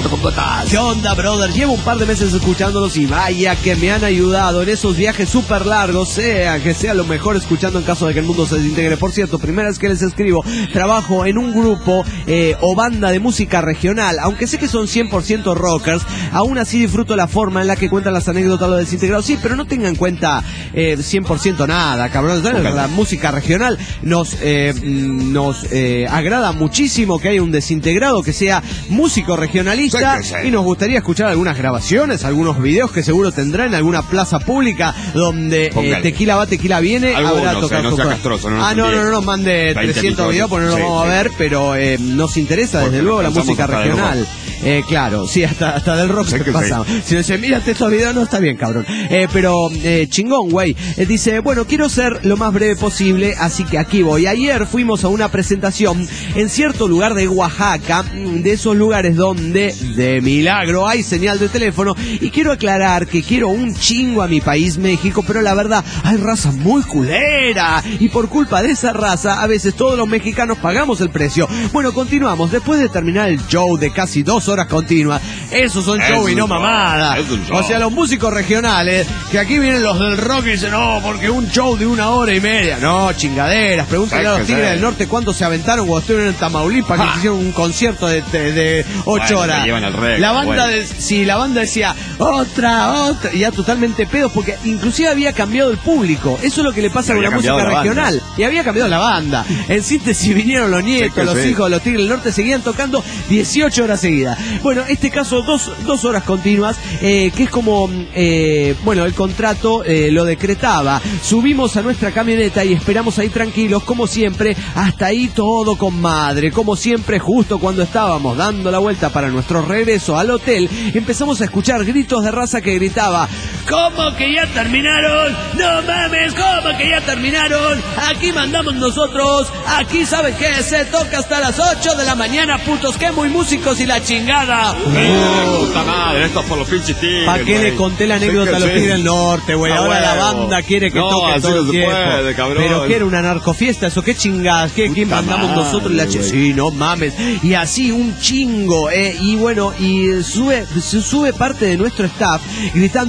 ¿Qué onda, brother? Llevo un par de meses escuchándolos y vaya que me han ayudado en esos viajes súper largos, sea que sea lo mejor escuchando en caso de que el mundo se desintegre. Por cierto, primera vez que les escribo, trabajo en un grupo eh, o banda de música regional, aunque sé que son cien por ciento rockers, aún así disfruto la forma en la que cuentan las anécdotas de los desintegrados. Sí, pero no tengan en cuenta eh, cien por ciento nada, cabrón. ¿Sabes? La música regional nos, eh, nos eh, agrada muchísimo que haya un desintegrado que sea músico regionalista
Sí, que sí.
y nos gustaría escuchar algunas grabaciones, algunos videos que seguro tendrá en alguna plaza pública donde eh,
Póngale.
tequila va, tequila viene.
Algunos,
habrá
eh,
tocado
no sea
cosas.
castroso, no nos
Ah, no, no,
envíe
no nos mande
veinte
trescientos videos porque no los
sí,
vamos a
sí.
ver, pero eh, nos interesa
Porque
desde luego la
pensamos
música
hasta del
regional. Eh, claro, sí, hasta, hasta del rock
Sí
se
que
pasa. Si no se mírate estos videos, no está bien, cabrón. Eh, pero eh, chingón, güey. Eh, dice, bueno, quiero ser lo más breve posible, así que aquí voy. Ayer fuimos a una presentación en cierto lugar de Oaxaca, mm, de esos lugares donde de milagro hay señal de teléfono, y quiero aclarar que quiero un chingo a mi país, México, pero la verdad, hay raza muy culera, y por culpa de esa raza, a veces todos los mexicanos pagamos el precio. Bueno, continuamos. Después de terminar el show de casi dos horas continuas, esos son
Es
show y
un
no
show,
mamada.
es un show.
O sea, los músicos regionales, que aquí vienen los del rock y dicen, no, porque un show de una hora y media. No, chingaderas. Pregúntale
Sí
a
que
los Tigres
sí.
del Norte cuánto se aventaron cuando estuvieron en Tamaulipas, que
Ja.
hicieron un concierto de, de, de ocho
Bueno,
horas.
que llevan el récord,
la banda
bueno.
de, sí, la banda decía, otra, otra, y ya totalmente pedos, porque inclusive había cambiado el público. Eso es lo que le pasa
Y
con la
había
música
cambiado la banda.
regional. Y había cambiado la banda. En síntesis, vinieron los nietos,
Sí que
los
sí.
hijos de los Tigres del Norte, seguían tocando dieciocho horas seguidas. Bueno, este caso, dos, dos horas continuas, eh, que es como, eh, bueno, el contrato eh, lo decretaba. Subimos a nuestra camioneta y esperamos ahí tranquilos, como siempre, hasta ahí todo con madre. Como siempre, justo cuando estábamos dando la vuelta para nuestro regreso al hotel, empezamos a escuchar gritos de raza que gritaba, ¿cómo que ya terminaron? No mames, ¿cómo que ya terminaron? Aquí mandamos nosotros, aquí saben que se toca hasta las ocho de la mañana, putos, que muy músicos y la chingada.
Puta madre, esto es por los pinches tigres.
¿Para qué
güey.
le conté la
Sí
anécdota
que
a los
sí.
Tigres del Norte, güey?
Ah,
Ahora la
huevo.
banda quiere que
No,
toque
así
todo
no
el
se
tiempo.
puede, cabrón.
Pero que era una narcofiesta, eso, qué chingadas, qué, qué
Puta
mandamos
madre,
nosotros la ch-
güey.
Sí, no mames. Y así un chingo, eh, y bueno, y sube, su- sube parte de nuestro staff gritando,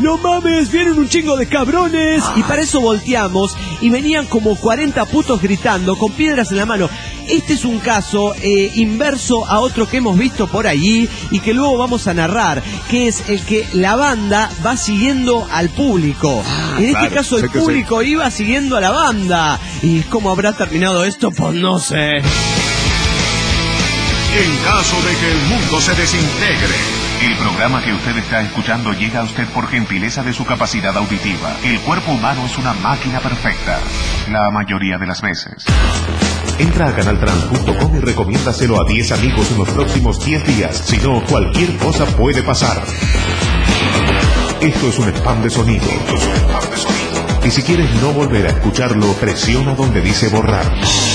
no mames, vienen un chingo de cabrones. Y para eso volteamos y venían como cuarenta putos gritando con piedras en la mano. Este es un caso eh, inverso a otro que hemos visto por allí y que luego vamos a narrar, que es el que la banda va siguiendo al público. Ah, en claro, este caso el público sí. iba siguiendo a la banda. ¿Y cómo habrá terminado esto? Pues no sé.
En caso de que el mundo se desintegre.
El programa que usted está escuchando llega a usted por gentileza de su capacidad auditiva. El cuerpo humano es una máquina perfecta, la mayoría de las veces.
Entra a canal trans punto com y recomiéndaselo a diez amigos en los próximos diez días. Si no, cualquier cosa puede pasar. Esto es un spam de sonido. Esto es un spam de sonido. Y si quieres no volver a escucharlo, presiona donde dice borrar.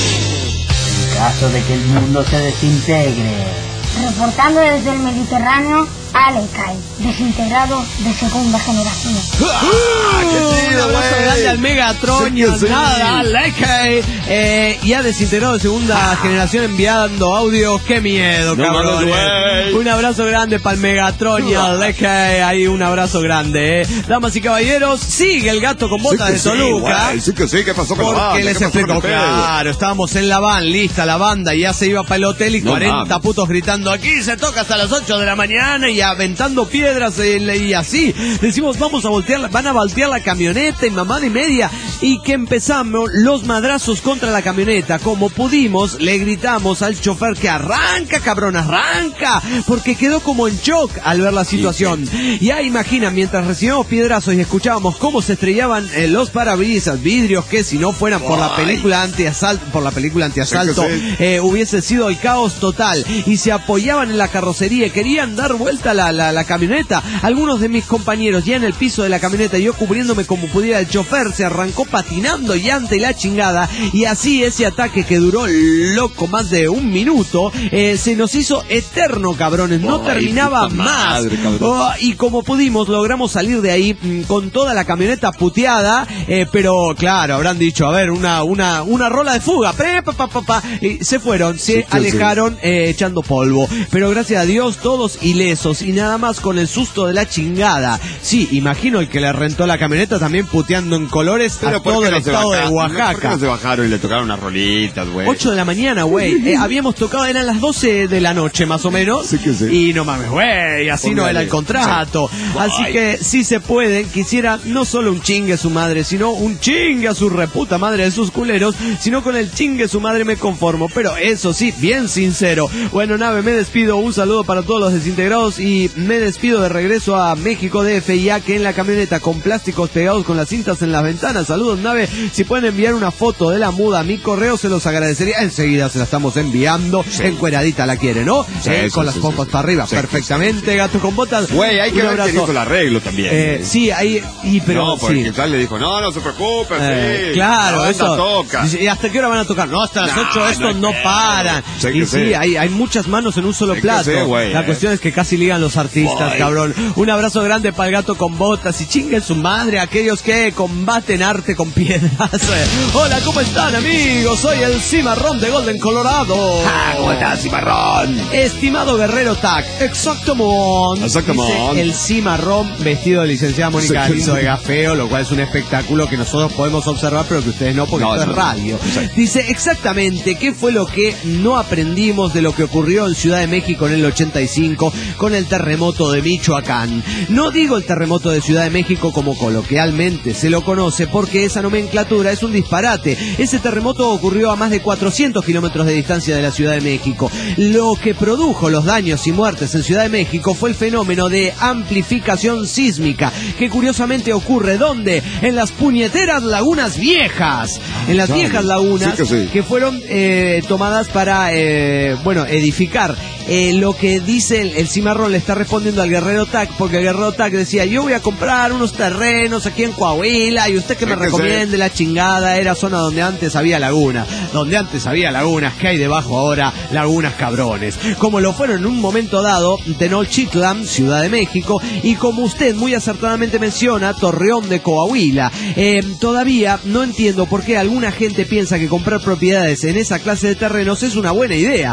En caso de que el mundo se desintegre.
Reportando desde el Mediterráneo, Alekai, desintegrado de segunda generación.
¡Ah, qué chido, un abrazo grande al Megatron y sí, nada, Alekai. Eh, ya desintegrado de segunda ah. generación enviando audio. ¡Qué miedo, no cabrón! Un abrazo grande para el Megatron y al Alekai. Ahí un abrazo grande, eh. Damas y caballeros, sigue el gato con botas sí de Toluca.
Sí, sí que sí, ¿qué pasó con
Porque
la banda?
Porque les explico, claro, estábamos en la van, lista la banda, ya se iba para el hotel y no, cuarenta mames. Putos gritando, aquí se toca hasta las ocho de la mañana y aventando piedras eh, y así. Decimos, vamos a voltear, van a voltear la camioneta y mamada y media. Y que empezamos los madrazos contra la camioneta. Como pudimos, le gritamos al chofer que arranca, cabrón, arranca. Porque quedó como en shock al ver la situación. Ya imaginan, mientras recibíamos piedrazos y escuchábamos cómo se estrellaban eh, los parabrisas, vidrios, que si no fueran por la película antiasalto, por la película antiasalto, eh, hubiese sido el caos total. Y se apoyaban en la carrocería, querían dar vuelta la, la, la camioneta. Algunos de mis compañeros ya en el piso de la camioneta, yo cubriéndome como pudiera. El chofer se arrancó patinando llanta y la chingada, y así ese ataque que duró loco más de un minuto eh, se nos hizo eterno, cabrones. No Ay, terminaba más madre, oh, y como pudimos logramos salir de ahí mmm, con toda la camioneta puteada, eh, pero claro, habrán dicho, a ver, una una una rola de fuga, pe, pa, pa, pa, pa. Y se fueron, se sí, alejaron sí. eh, echando polvo, pero gracias a Dios todos ilesos y nada más con el susto de la chingada. Sí, imagino el que le rentó la camioneta también puteando en colores pero a todo el no estado baja, de Oaxaca.
¿Por qué no se bajaron y le tocaron unas rolitas, güey?
ocho de la mañana, güey. Eh, habíamos tocado, eran las doce de la noche más o menos.
Sí que sí.
Y no mames, güey, así Póngale. No era el contrato. Sí. Así Ay. Que si se pueden, quisiera no solo un chingue a su madre, sino un chingue a su reputa madre de sus culeros, sino con el chingue a su madre me conformo. Pero eso sí, bien sincero. Bueno, nave, me despido. Un saludo para todos los desintegrados y me despido de regreso a México D F, ya que en la camioneta con plásticos pegados con las cintas en las ventanas. Saludos, nave. Si pueden enviar una foto de la muda a mi correo, se los agradecería. Enseguida se la estamos enviando. Sí. Encueradita la quiere, ¿no? Sí, eh, con sí, las sí, pompas sí. para arriba. Sí, perfectamente, sí. Gato con botas.
Güey, hay que ver quién hizo el arreglo también.
Eh, sí, ahí. Y, pero,
no, porque
sí.
tal le dijo, no, no se preocupe, eh, sí.
Claro, eso.
Toca.
¿Y hasta qué hora van a tocar? No, hasta las ocho, estos no, no paran. Sí, y sí, sí, hay, hay muchas manos en un solo sí plato. Sé, wey, la eh. cuestión es que casi ligan los artistas, wey. Cabrón. Un abrazo grande para el gato con botas y chinguen su madre aquellos que combaten arte con piedras. Hola, ¿cómo están, amigos? Soy el Cimarrón de Golden, Colorado.
Ah, ¿cómo estás, Cimarrón?
Estimado Guerrero Tac, exactamente.
Exactamente.
El Cimarrón vestido de licenciada Mónica Aliso de Gafeo, lo cual es un espectáculo que nosotros podemos observar, pero que ustedes no, porque no, esto no, es radio. No, no. Dice exactamente qué fue lo que no aprendimos de lo que ocurrió en Ciudad de México en el ochenta y cinco con el terremoto de Michoacán. No digo el terremoto de Ciudad de México como coloquialmente se lo conoce, porque esa nomenclatura es un disparate. Ese terremoto ocurrió a más de cuatrocientos kilómetros de distancia de la Ciudad de México. Lo que produjo los daños y muertes en Ciudad de México fue el fenómeno de amplificación sísmica, que curiosamente ocurre ¿dónde? En las puñeteras lagunas viejas. En las viejas lagunas sí que, sí. que fueron eh, tomadas para, eh, bueno, edificar. Eh, lo que dice el, el Cimarrón le está respondiendo al Guerrero Tac, porque el Guerrero Tac decía, yo voy a comprar unos terrenos aquí en Coahuila y usted que me recomiende la chingada, era zona donde antes había laguna, donde antes había lagunas, que hay debajo ahora lagunas cabrones, como lo fueron en un momento dado Tenochtitlan, Ciudad de México, y como usted muy acertadamente menciona, Torreón de Coahuila. Eh, todavía no entiendo por qué alguna gente piensa que comprar propiedades en esa clase de terrenos es una buena idea.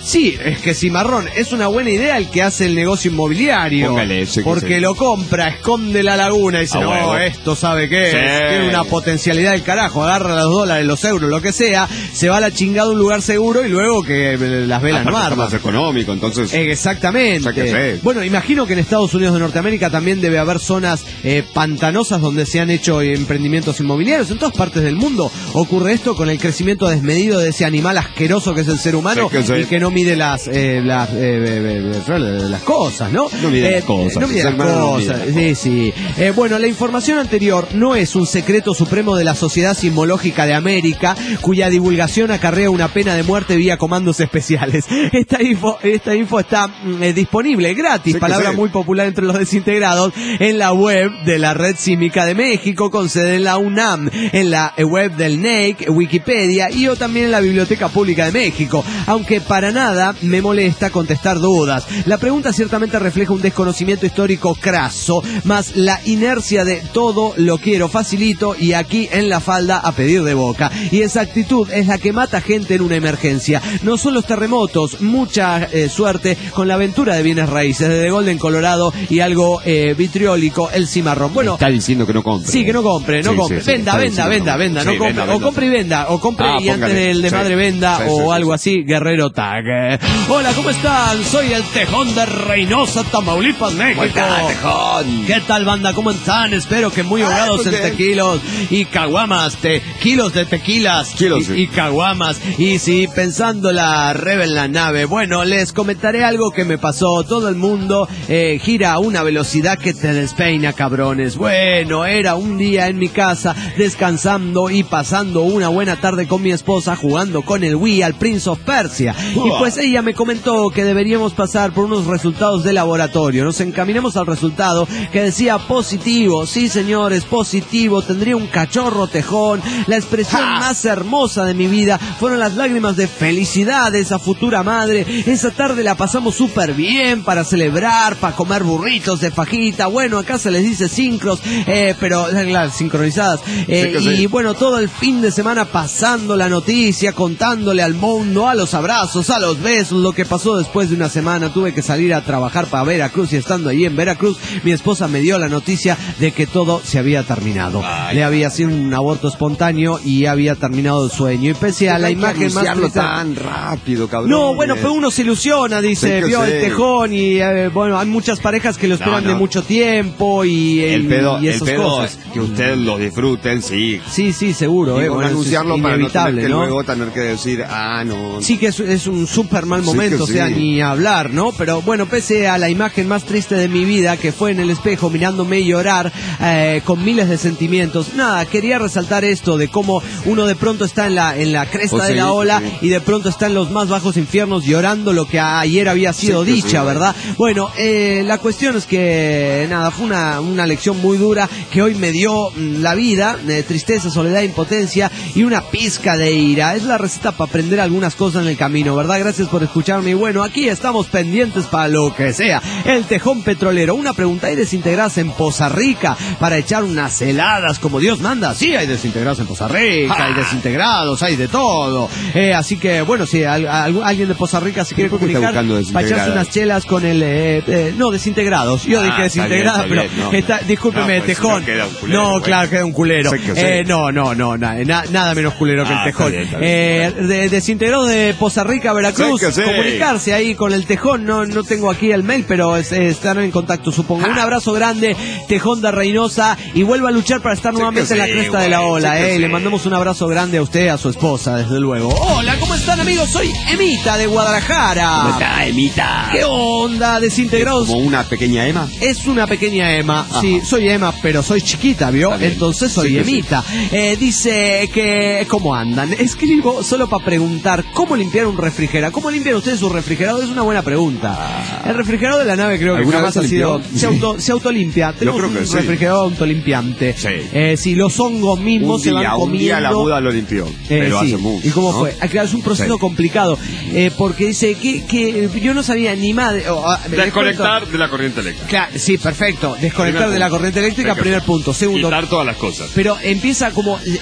Sí, es que Cimarrón, es una buena idea el que hace el negocio inmobiliario.
Póngale ese,
porque
sí.
lo compra, esconde la laguna y dice,
Ah,
no,
bueno.
esto sabe qué
Sí.
es, tiene una potencialidad del carajo, agarra los dólares, los euros, lo que sea, se va a la chingada a un lugar seguro y luego que las velas no
Aparte está
arman.
más económico, entonces.
Eh, Exactamente.
O sea que sí.
Bueno, imagino que en Estados Unidos de Norteamérica también debe haber zonas eh, pantanosas donde se han hecho emprendimientos inmobiliarios. En todas partes del mundo ocurre esto con el crecimiento desmedido de ese animal asqueroso que es el ser humano
Sí, que sí.
y que no mide las eh, las, eh, eh, eh, las cosas, ¿no?
No mide
Eh,
las cosas.
No mide
El
las
ser humano no mide
cosas.
las
Sí, sí. Eh, bueno, la información anterior no es un secreto supremo de la Sociedad Sismológica de América, cuya divulgación acarrea una pena de muerte vía comandos especiales. Esta info, esta info está mm, eh, disponible gratis,
Sí,
palabra
sí.
muy popular entre los desintegrados, en la web de la Red Sísmica de México, con sede en la UNAM, en la web del N E C, Wikipedia y o también en la Biblioteca Pública de México, aunque para nada me molesta contestar dudas. La pregunta ciertamente refleja un desconocimiento histórico craso, más la inercia de todo lo quiero facilito y aquí en la falda a pedir de boca. Y esa actitud es la que mata gente en una emergencia. No son los terremotos, mucha eh, suerte con la aventura de bienes raíces, de The Golden Colorado y algo eh, vitriólico, el Cimarrón. Bueno,
Está diciendo que no compre.
sí, que no compre, no
Sí,
compre.
sí, sí,
venda,
está
venda,
diciendo
venda,
no.
venda,
Sí,
no compre.
venda,
O
venda.
compre y venda, o compre
Ah,
y antes
póngale.
del de
Sí.
madre venda
Sí,
o
sí, sí,
algo
sí.
así, Guerrero Tag. Hola, ¿cómo están? Soy el Tejón de Reynosa, Tamaulipas, México.
Tejón.
¿Qué tal, banda? ¿Cómo están? Espero que muy ahogados
pues
en
bien.
tequilos y caguamas, te, kilos de tequilas
Kilos,
y,
sí.
y caguamas. Y sí, pensando la rebe en la nave. Bueno, les comentaré algo que me pasó. Todo el mundo eh, gira a una velocidad que te despeina, cabrones. Bueno, era un día en mi casa, descansando y pasando una buena tarde con mi esposa, jugando con el Wii al Prince of Persia. Y pues ella me comentó que deberíamos pasar por unos resultados de laboratorio. Nos encaminamos al resultado que decía positivo. Sí, señores, positivo. Tendría un cachorro tejón. La expresión más hermosa de mi vida fueron las lágrimas de felicidad de esa futura madre. Esa tarde la pasamos súper bien para celebrar, para comer burritos de fajita. Bueno, acá se les dice sincros, eh, pero eh, claro, sincronizadas. Eh,
Sí que sí.
y bueno, todo el fin de semana pasando la noticia, contándole al mundo, a los abrazos, a los besos, lo que pasó después de una semana. Tuve que salir a trabajar para Veracruz y estando allí en Veracruz, mi esposa me dio la noticia de que todo se había terminado.
Ay,
Le había sido un aborto espontáneo y había terminado el sueño. Y pese a la
Hay que
imagen más
anunciarlo
triste-
tan rápido, cabrón.
no, bueno, pero uno se ilusiona, dice,
Sí que
vio
sí.
el tejón y eh, bueno, hay muchas parejas que lo esperan
No, no.
de mucho tiempo y,
El
y-
pedo,
y
el
esas
pedo
cosas.
es que ustedes lo disfruten, sí.
Sí, sí, seguro,
Y
eh,
no
bueno, eso es
anunciarlo para no tener
inevitable,
que
¿no?
luego tener que decir, ah, no.
Sí que es, es un súper mal
Sí
momento,
que
o sea,
sí.
ni hablar, ¿no? Pero bueno, pese a la imagen más triste de mi vida, que fue en el espejo mirándome llorar eh, con miles de sentimientos, nada, quería resaltar esto de cómo uno de pronto está en la en la cresta
Pues
de
sí,
la ola
sí.
y de pronto está en los más bajos infiernos llorando lo que ayer había sido
Sí que
dicha,
sí.
¿verdad? Bueno, eh, la cuestión es que, nada, fue una, una lección muy dura que hoy me dio mm, la vida, eh, tristeza, soledad, impotencia y una pizca de ira. Es la receta para aprender algunas cosas en el camino, ¿verdad? Gracias por escucharme y bueno, aquí estamos pendientes para lo que sea. El Tejón Petrolero, una pregunta, ¿hay desintegradas en Poza Rica para echar unas heladas como Dios manda? Sí, hay desintegrados en Poza Rica, hay desintegrados, hay de todo. Eh, así que, bueno, si al- al- alguien de Poza Rica se quiere
¿Por qué está
comunicar
buscando
para echarse
desintegradas?
unas chelas con el... eh, eh, no, desintegrados. Yo
Ah,
dije
está
desintegradas,
bien, está
pero...
bien, no.
está- discúlpeme,
No, pues,
Tejón.
si no queda un culero,
No,
güey.
claro, queda un culero.
Sí que sí.
Eh, no, no, no, na- na- nada menos culero que
Ah,
el
está
Tejón.
bien, está bien.
Eh, de, desintegrados de Poza Rica, Veracruz.
Sí que sí.
Comunicarse ahí con el Tejón. No, no tengo aquí el mail, pero es, eh, están en contacto, supongo. Un abrazo grande, Tejón de Reynosa, y vuelva a luchar para estar
Sí
nuevamente
que
en la
sí,
cresta de la
güey,
ola.
sí que
Eh.
sí.
Le mandamos un abrazo grande a usted, a su esposa, desde luego. Hola, ¿cómo están, amigos? Soy Emita de Guadalajara.
¿Cómo está, Emita?
¿Qué onda? Desintegrados.
Como una pequeña Emma.
Es una pequeña Emma,
Ajá.
sí, soy Emma, pero soy chiquita, ¿vio?
Está bien.
Entonces soy
Sí que sí.
Emita. Eh, dice que, ¿cómo andan? Escribo solo para preguntar, ¿cómo limpiar un refrigerador? ¿Cómo limpian ustedes su refrigerador? Es una buena pregunta. El refrigerador de la nave creo que
¿Alguna
jamás
vez
ha
se
sido,
limpió?
se, auto, se autolimpia. Tenemos
creo que
un
sí.
refrigerador autolimpiante.
Sí.
Eh, si los hongos mismos
Un
se van
día,
comiendo.
un día la Buda lo limpió.
Eh,
pero
sí.
hace mucho.
¿Y cómo
¿no?
fue? Ah, claro, es un proceso
Sí.
complicado. Eh, porque dice que, que yo no sabía ni madre. oh, ah, les
Desconectar
cuento-
de la corriente eléctrica.
Claro, sí, perfecto. Desconectar
Primer
de la
punto.
corriente eléctrica,
Primer
primer punto. Segundo,
Quitar todas las cosas.
pero empieza como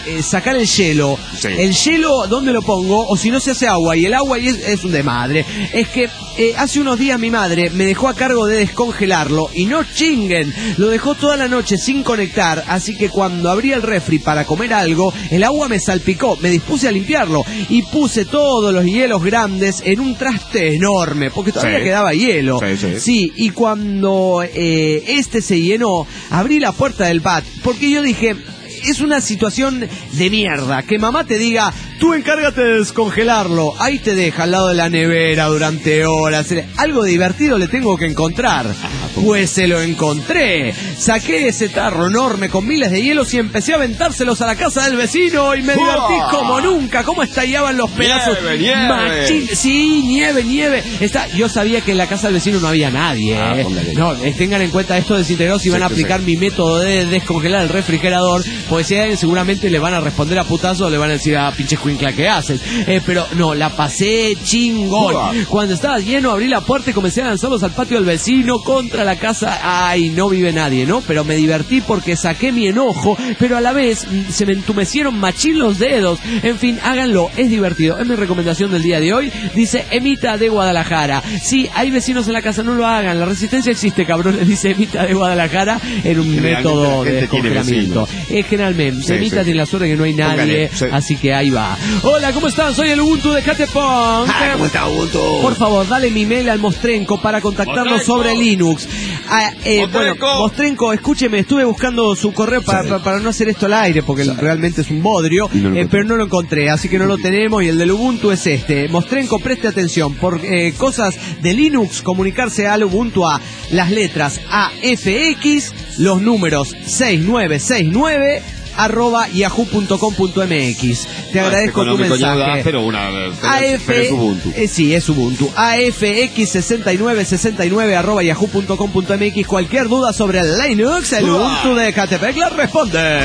eh, sacar el hielo.
Sí.
El hielo, ¿dónde lo pongo? O si no se hace agua, y el agua es, es un desmadre. Es que eh, hace unos días mi madre me dejó a cargo de descongelarlo, y no chinguen, lo dejó toda la noche sin conectar, así que cuando abría el refri para comer algo, el agua me salpicó, me dispuse a limpiarlo, y puse todos los hielos grandes en un traste enorme, porque todavía
sí.
quedaba hielo.
Sí, sí.
Sí, y cuando eh, este se llenó, abrí la puerta del bat, porque yo dije, es una situación de mierda, que mamá te diga, tú encárgate de descongelarlo, ahí te deja al lado de la nevera durante horas, algo divertido le tengo que encontrar. Pues se lo encontré, saqué ese tarro enorme con miles de hielos y empecé a aventárselos a la casa del vecino y me divertí como nunca, cómo estallaban los pedazos.
Nieve, nieve.
Machín, sí, nieve, nieve. Está, yo sabía que en la casa del vecino no había nadie.
Ah,
eh. No, eh, tengan en cuenta esto desintegrados y
Sí,
van a
sí,
aplicar
sí.
mi método de descongelar el refrigerador, pues si hay, seguramente le van a responder a putazo, le van a decir a pinche cuincla que haces. Eh, pero no, la pasé chingón.
Uah.
Cuando estaba lleno, abrí la puerta y comencé a lanzarlos al patio del vecino contra la casa. Ay, no vive nadie, ¿no? Pero me divertí porque saqué mi enojo, pero a la vez mm, se me entumecieron machín los dedos. En fin, háganlo, es divertido. Es mi recomendación del día de hoy. Dice Emita de Guadalajara. Sí, hay vecinos en la casa, no lo hagan. La resistencia existe, cabrones, dice Emita de Guadalajara, en un
Generalmente
método
la
de
gente tiene
descongelamiento.
vecinos.
Eh, generalmente,
Sí,
Emita
sí.
tiene la suerte que no hay nadie,
Póngale, sí.
así que ahí va. Hola, ¿cómo están? Soy el Ubuntu de Catepong.
Ah, ¿cómo está, Ubuntu?
Por favor, dale mi mail al Mostrenco para contactarnos
Mostrenco.
sobre Linux. Ah, eh,
Mostrenco.
bueno, Mostrenco, escúcheme, estuve buscando su correo para,
Sí.
para, para no hacer esto al aire, porque
Sí.
realmente es un bodrio,
Y no lo
eh,
encontré.
pero no lo encontré, así que no lo tenemos, y el del Ubuntu es este. Mostrenco, preste atención, por eh, cosas de Linux, comunicarse al Ubuntu a las letras A F X, los números seis nueve seis nueve, arroba yahoo punto com punto m x. Te agradezco tu
Económico, ya da,
mensaje.
pero una pero,
A F,
pero es Ubuntu.
eh, sí, es Ubuntu. A F X sesenta y nueve sesenta y nueve arroba yahoo punto com punto m x. Cualquier duda sobre el Linux, el Ubuntu de Catepec le responde.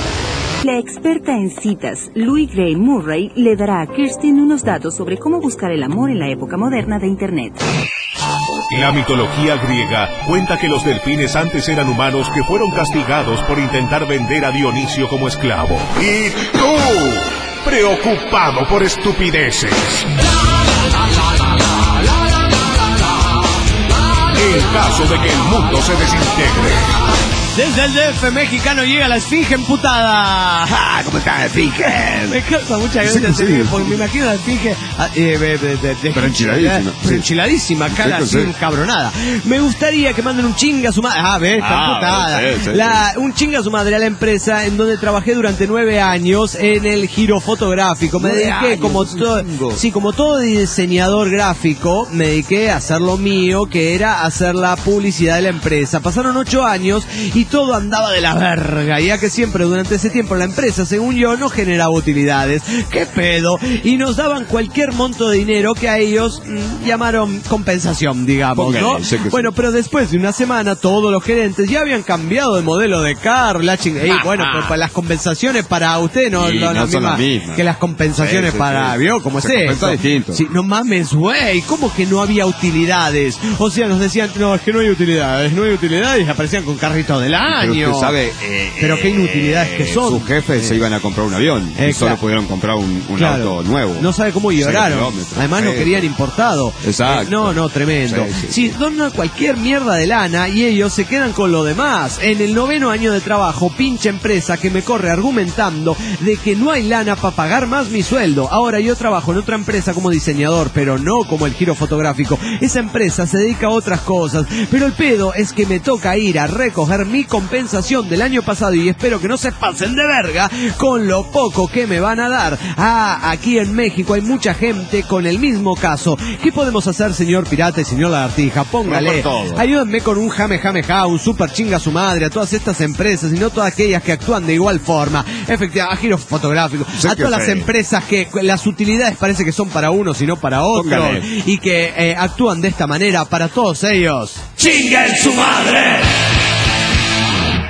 La experta en citas, Louis Gray Murray, le dará a Kirsten unos datos sobre cómo buscar el amor en la época moderna de Internet.
La mitología griega cuenta que los delfines antes eran humanos que fueron castigados por intentar vender a Dionisio como esclavo. Y tú, preocupado por estupideces. En caso de que el mundo se desintegre.
Desde el D F mexicano llega la esfinge emputada.
Ah, ¿cómo está, Esfinge?
Me causa mucha
Sí,
gracia,
sí,
porque
sí.
me imagino la esfinge ah, eh, de, de, de, de-
Pero enchiladísima,
pero
sí.
enchiladísima, cara
Sí,
así
sí.
encabronada. Me gustaría que manden un chinga a su madre. Ah, ves, está
Ah,
emputada.
sí, sí,
La- un chinga a su madre a la empresa en donde trabajé durante nueve años en el giro fotográfico. Me
Nueve
dediqué
años,
como
es un
todo,
chingo.
sí, como todo diseñador gráfico, me dediqué a hacer lo mío, que era hacer la publicidad de la empresa. Pasaron ocho años y todo andaba de la verga, ya que siempre durante ese tiempo la empresa, según yo, no generaba utilidades. ¿Qué pedo? Y nos daban cualquier monto de dinero que a ellos mm, llamaron compensación, digamos,
Póngale,
¿no?
sé que sí.
Bueno, pero después de una semana todos los gerentes ya habían cambiado de modelo de carro, la ching... Ey, bueno, pues para las compensaciones para usted no,
Sí,
no,
no
las
son
mismas
las mismas.
que las compensaciones
Sí, sí,
para,
sí.
¿vio? ¿Cómo es
Se compensa
eso?
distinto.
Sí, no mames, güey, ¿cómo que no había utilidades? O sea, nos decían, no, es que no hay utilidades, no hay utilidades, y aparecían con carritos del año.
Pero usted sabe... eh,
Pero qué
eh,
inutilidades que son.
Sus jefes se iban a comprar un avión
Eh,
y solo
claro.
pudieron comprar un, un
Claro.
auto nuevo.
No sabe cómo
Cero
lloraron.
kilómetros.
Además no
Eh,
querían importado.
Exacto.
Eh, no, no, tremendo.
Sí, sí,
Sí, donan cualquier mierda de lana y ellos se quedan con lo demás. En el noveno año de trabajo, pinche empresa que me corre argumentando de que no hay lana para pagar más mi sueldo. Ahora yo trabajo en otra empresa como diseñador, pero no como el giro fotográfico. Esa empresa se dedica a otras cosas. Pero el pedo es que me toca ir a recoger mi compensación del año pasado y espero que no se pasen de verga con lo poco que me van a dar. Ah, aquí en México hay mucha gente con el mismo caso. ¿Qué podemos hacer, señor pirata y señor lagartija? Póngale.
No por todo.
Ayúdenme con un jame jame ja, un super chinga a su madre a todas estas empresas y no todas aquellas que actúan de igual forma. Efectivamente, a giros fotográficos,
Sí
a
que
todas las
sí.
empresas que las utilidades parece que son para unos y no para otros
Póngale.
y que eh, actúan de esta manera para todos ellos. ¡Chinguen su madre!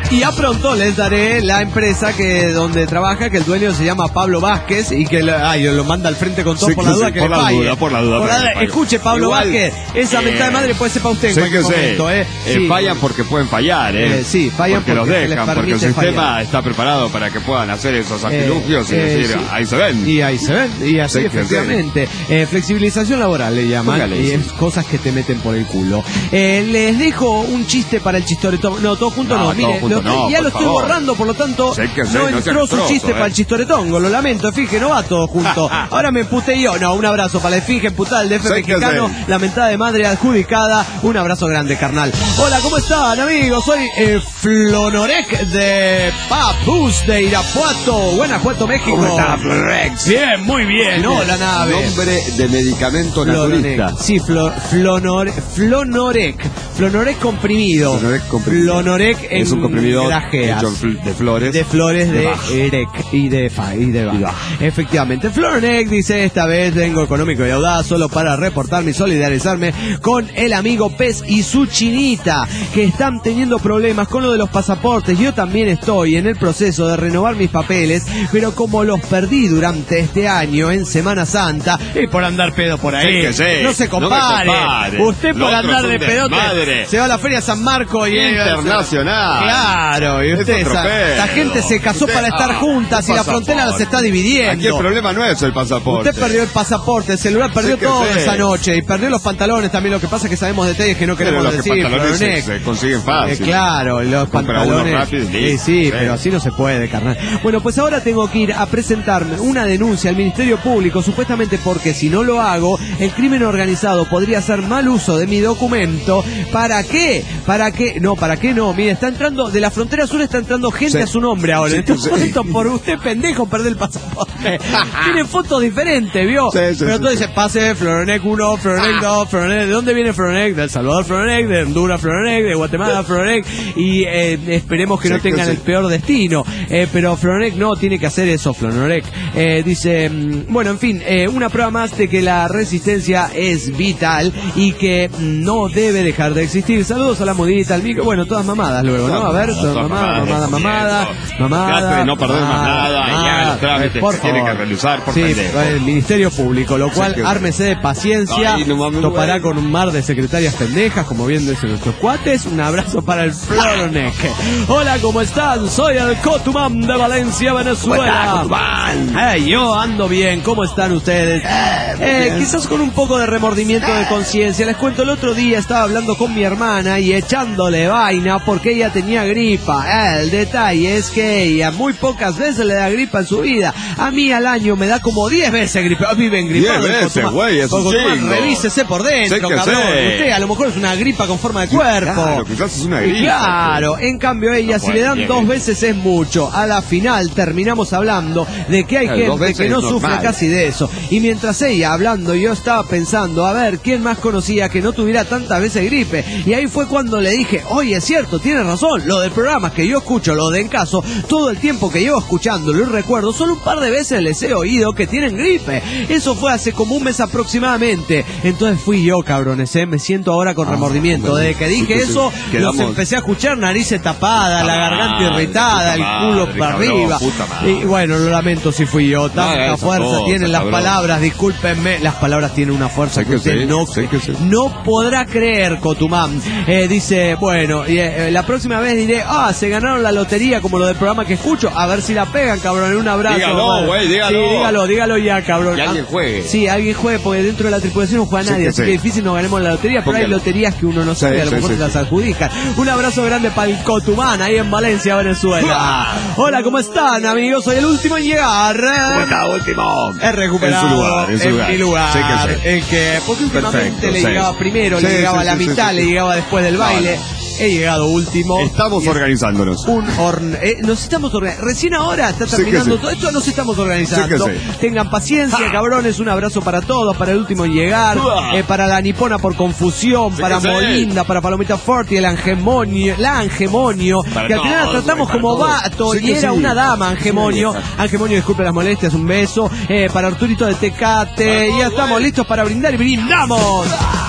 Y a pronto les daré la empresa que donde trabaja, que el dueño se llama Pablo Vázquez y que lo, ay, lo manda al frente con todo
Sí,
por la
que
duda
sí,
que
por
le
la
pague.
duda, por la duda,
Por
pero
la-
que pague.
escuche, Pablo
Igual,
Vázquez, esa
eh,
mentada de madre puede ser para usted en
Sé
cualquier
que sé.
momento, ¿eh?
Eh,
Sí.
fallan porque pueden fallar, ¿eh?
Eh, sí, fallan
porque,
porque
los
se les
dejan, porque el
permite
sistema
fallar.
está preparado para que puedan hacer esos artilugios
Eh,
y
eh,
decir,
sí.
ahí se ven.
Y ahí se ven, y así
Sí, que
efectivamente. Eh, flexibilización laboral le llaman,
Póngale,
y
sí.
es cosas que te meten por el culo. Eh, les dejo un chiste para el chistoretón. No, todo junto no,
No, todo
mire,
junto
lo estoy-
no,
ya
por
lo estoy
favor.
borrando, por lo tanto,
Sí, que sí,
no
no
entró
seas
su
astroso,
chiste
eh.
para el chistoretongo, lo lamento, Esfinge, no va todo junto. Ahora me emputé yo, no, un abrazo para la Esfinge emputada del D F
Sí, que
mexicano,
sí.
la mentada de madre adjudicada, un abrazo grande, carnal. Hola, ¿cómo están, amigos? Soy eh, Flonorec de Papus de Irapuato, Guanajuato, México.
¿Cómo está, Florex?
Bien, muy bien, ¿no? La nave.
Nombre de medicamento
Flonorec.
naturista.
Sí, flo, flonor, Flonorec. Flonorec comprimido.
Flonorec comprimido.
Flonorec en
Es un comprimido
grajeas.
hecho fl- de flores.
De flores de,
de Bach.
Erec y de Fa y de Bach.
Y Bach.
Efectivamente, Flonorec dice: esta vez vengo económico y audaz solo para reportarme y solidarizarme con el amigo Pez y su chinita, que están teniendo problemas con lo de los pasaportes. Yo también estoy en el proceso de renovar mis papeles, pero como los perdí durante este año en Semana Santa, y por andar pedo por ahí,
Sí que sí.
no se
No me
compare.
compare.
Usted
Lo
por
otro
andar
es
de
un
pedote
desmadre.
se va a la Feria San Marco y
Internacional.
Claro, y
Es
usted,
otro
esa,
pedo.
esa gente se casó
Usted-
para estar
ah,
juntas
el
y la frontera
pasaporte.
las está dividiendo.
Aquí el problema no es el pasaporte.
Usted perdió el pasaporte, el celular, perdió
Sí que
todo
sí.
esa noche y perdió los pantalones también. Lo que pasa es que sabemos detalles que no
Pero
queremos
los que
decir.
pantalones se,
Floronec.
se consiguen fácil.
Eh, claro, los
Compra uno
pantalones.
rápido y
Sí,
listo.
sí,
Sí.
pero así no se puede, carnal. Bueno, pues ahora tengo que ir a presentarme una denuncia al Ministerio Público, supuestamente porque si no lo hago, el crimen organizado podría hacer mal uso de mi documento. ¿Para qué? ¿Para qué? No, ¿para qué no? Mire, está entrando, de la frontera sur está entrando gente
Sí.
a su nombre ahora.
Sí,
Entonces,
sí.
esto por usted, pendejo, perder el pasaporte. Tiene fotos diferentes, ¿vio?
Sí, sí,
pero
sí,
entonces
sí.
dice, pase Floronec uno, Floronec dos, Floronec. ¿De dónde viene Floronec? De El Salvador Floronec, de Honduras Floronec, de Guatemala Floronec. Y eh, esperemos que
Sí,
no tengan
sí.
el peor destino. Eh, pero Floronec no tiene que hacer eso, Flonorec. Eh, dice, mm, bueno, en fin, eh, una prueba más de que la resistencia es vital y que mm, no debe dejar de existir. Saludos a la modita, al micro. Bueno, todas mamadas luego, ¿no? A ver, todas
Todas
mamadas, mamada,
mamadas,
mamada,
cierto.
mamada.
Trate de no perder más nada, y haga los trámites
eh, por
que tiene
favor.
que realizar por
Sí,
pendejo.
el Ministerio Público, lo cual
que-
ármese de paciencia,
Ay, no mames,
topará
güey.
con un mar de secretarias pendejas, como bien dicen nuestros cuates. Un abrazo para el Floronec. Hola, ¿cómo están? Soy el Cotumán de Valencia, Venezuela. Hey, yo ando bien, ¿cómo están ustedes? Eh, quizás con un poco de remordimiento de conciencia. Les cuento, el otro día estaba hablando con mi hermana y echándole vaina porque ella tenía gripa. Eh, el detalle es que ella muy pocas veces le da gripa en su vida. A mí al año me da como diez veces gripa. Vive gripado.
Diez
el
veces,
Cotumán.
güey, es un
Cotumán,
chingo.
revísese por dentro,
Sé que
cabrón.
sé.
Usted a lo mejor es una gripa con forma de cuerpo.
Claro, quizás es una
Y
gripa.
claro, en cambio ella,
No
si
puede,
le dan
bien,
dos
bien.
veces es mucho. A la final terminamos hablando de que hay
Claro, dos
gente
veces
que no
es
sufre
normal.
casi de eso. Y mientras ella hablando, yo estaba pensando, a ver, ¿quién más conocía que no tuviera tantas veces gripe? Y ahí fue cuando le dije, oye, es cierto, tienes razón, lo de programas que yo escucho, lo de En Caso, todo el tiempo que llevo escuchándolo y recuerdo, solo un par de veces les he oído que tienen gripe. Eso fue hace como un mes aproximadamente. Entonces fui yo, cabrones, ¿eh? Me siento ahora con remordimiento.
hombre.
Desde que dije
Sí, sí, sí.
eso,
Quedamos-
los empecé a escuchar narices tapadas, la
Puta
garganta
madre,
irritada, el
puta
culo
madre,
para
cabrón,
arriba.
puta madre.
Y bueno, lo lamento si fui yo. Tanta
esa
fuerza
cosa,
tienen las
cabrón.
palabras, discúlpenme. Las palabras tienen una fuerza
Sé
que
que
usted
sí,
no,
sé que sí.
no podrá creer, Cotumán. Eh, dice, bueno, y, eh, la próxima vez diré, ah, se ganaron la lotería como lo del programa que escucho. A ver si la pegan, cabrón. Un abrazo.
Dígalo,
madre.
güey, dígalo.
Sí, dígalo, dígalo ya, cabrón.
Que alguien
Ah,
juegue.
Sí, alguien juegue, porque dentro de la tripulación no juega
Sí
nadie,
que
así
sí.
que difícil nos ganemos la lotería, pero hay
Póngalo.
loterías que uno no sabe,
Sí,
a lo
sí,
mejor
sí,
se las
sí.
adjudican. Un abrazo grande para el Cotumán, ahí en Valencia, Venezuela. Hola, ¿cómo están, amigos? Soy el último en llegar.
¿Cómo está, último?
He recuperado
En su lugar, en su lugar.
mi lugar.
Sí que sí.
En que, porque últimamente
Perfecto,
le
sí.
llegaba primero,
Sí,
le llegaba
sí,
a la
sí, sí,
mitad,
sí,
le
sí.
llegaba después del
No,
baile.
no.
He llegado último.
Estamos
Y es
organizándonos.
Un horn... eh, nos estamos organizando. Recién ahora está
Sí que
terminando
sí.
todo esto, nos estamos organizando.
Sí que sí.
Tengan paciencia, cabrones. Un abrazo para todos, para el último en llegar,
Uah.
eh, para la nipona por confusión,
Sí
para
que sí.
Molinda, para Palomita Forti, el angemonio, la angemonio,
Para
que al final la
todos,
tratamos
para
como
todos.
vato
Sí
y
que
era
sí.
una dama, angemonio.
Sí, vieja.
Angemonio, disculpe las molestias, un beso. Eh, para Arturito de Tecate,
Para todos,
ya estamos
güey.
listos para brindar y brindamos.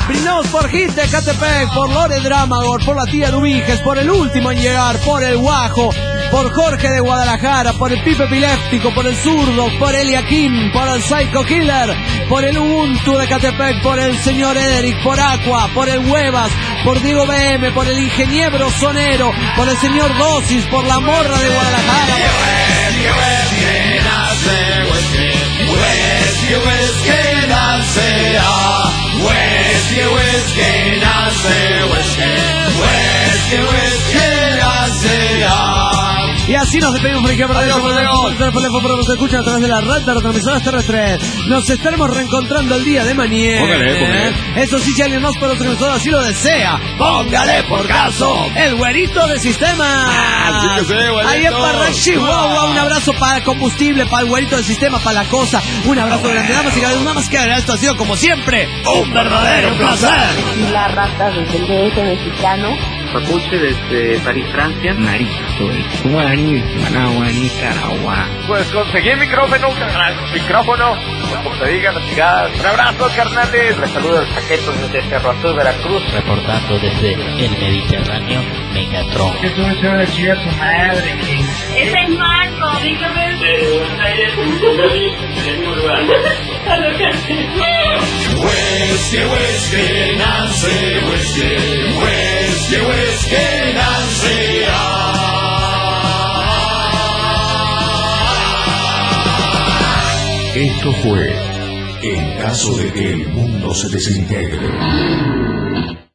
Brindamos por Hit de Catepec, por Lore Dramagor, por la tía Dubiges, por el último en llegar, por el Guajo, por Jorge de Guadalajara, por el Pipe Epiléptico, por el Zurdo, por Eliakim, por el Psycho Killer, por el Ubuntu de Catepec, por el señor Eric, por Aqua, por el Huevas, por Diego B M, por el ingeniero Sonero, por el señor Dosis, por la Morra de Guadalajara. Y así nos despedimos por aquí, por nos escuchan a través de la red de retransmisoras terrestres. Nos estaremos reencontrando el día de mañana.
Póngale, póngale.
Eso sí, si alguien más por otro emisor así lo desea, póngale por caso el güerito de sistema.
Ah, sí que sé, güerito.
Ahí es para Chihuahua. Un abrazo para el combustible, para el güerito de sistema, para la cosa. Un abrazo grande, damas y caballeros. Nada más que agregar, esto ha sido como siempre un verdadero placer.
Y la rata desde el D F mexicano.
Papuche desde París, Francia.
Marito, Guani, Guanaguani, Nicaragua.
Pues conseguí micrófono, carnal. Micrófono, como te digan las chigadas. Un abrazo, carnales. Les saludo el Paqueto desde Cerro Azul, Veracruz.
Reportando desde el Mediterráneo, Megatron.
Que tú me la chica tu madre.
Ese es Marco, dígame.
Whisky, whisky, Nancy, whisky, whisky, whisky, Nancy, Esto fue En caso de que el mundo se desintegre.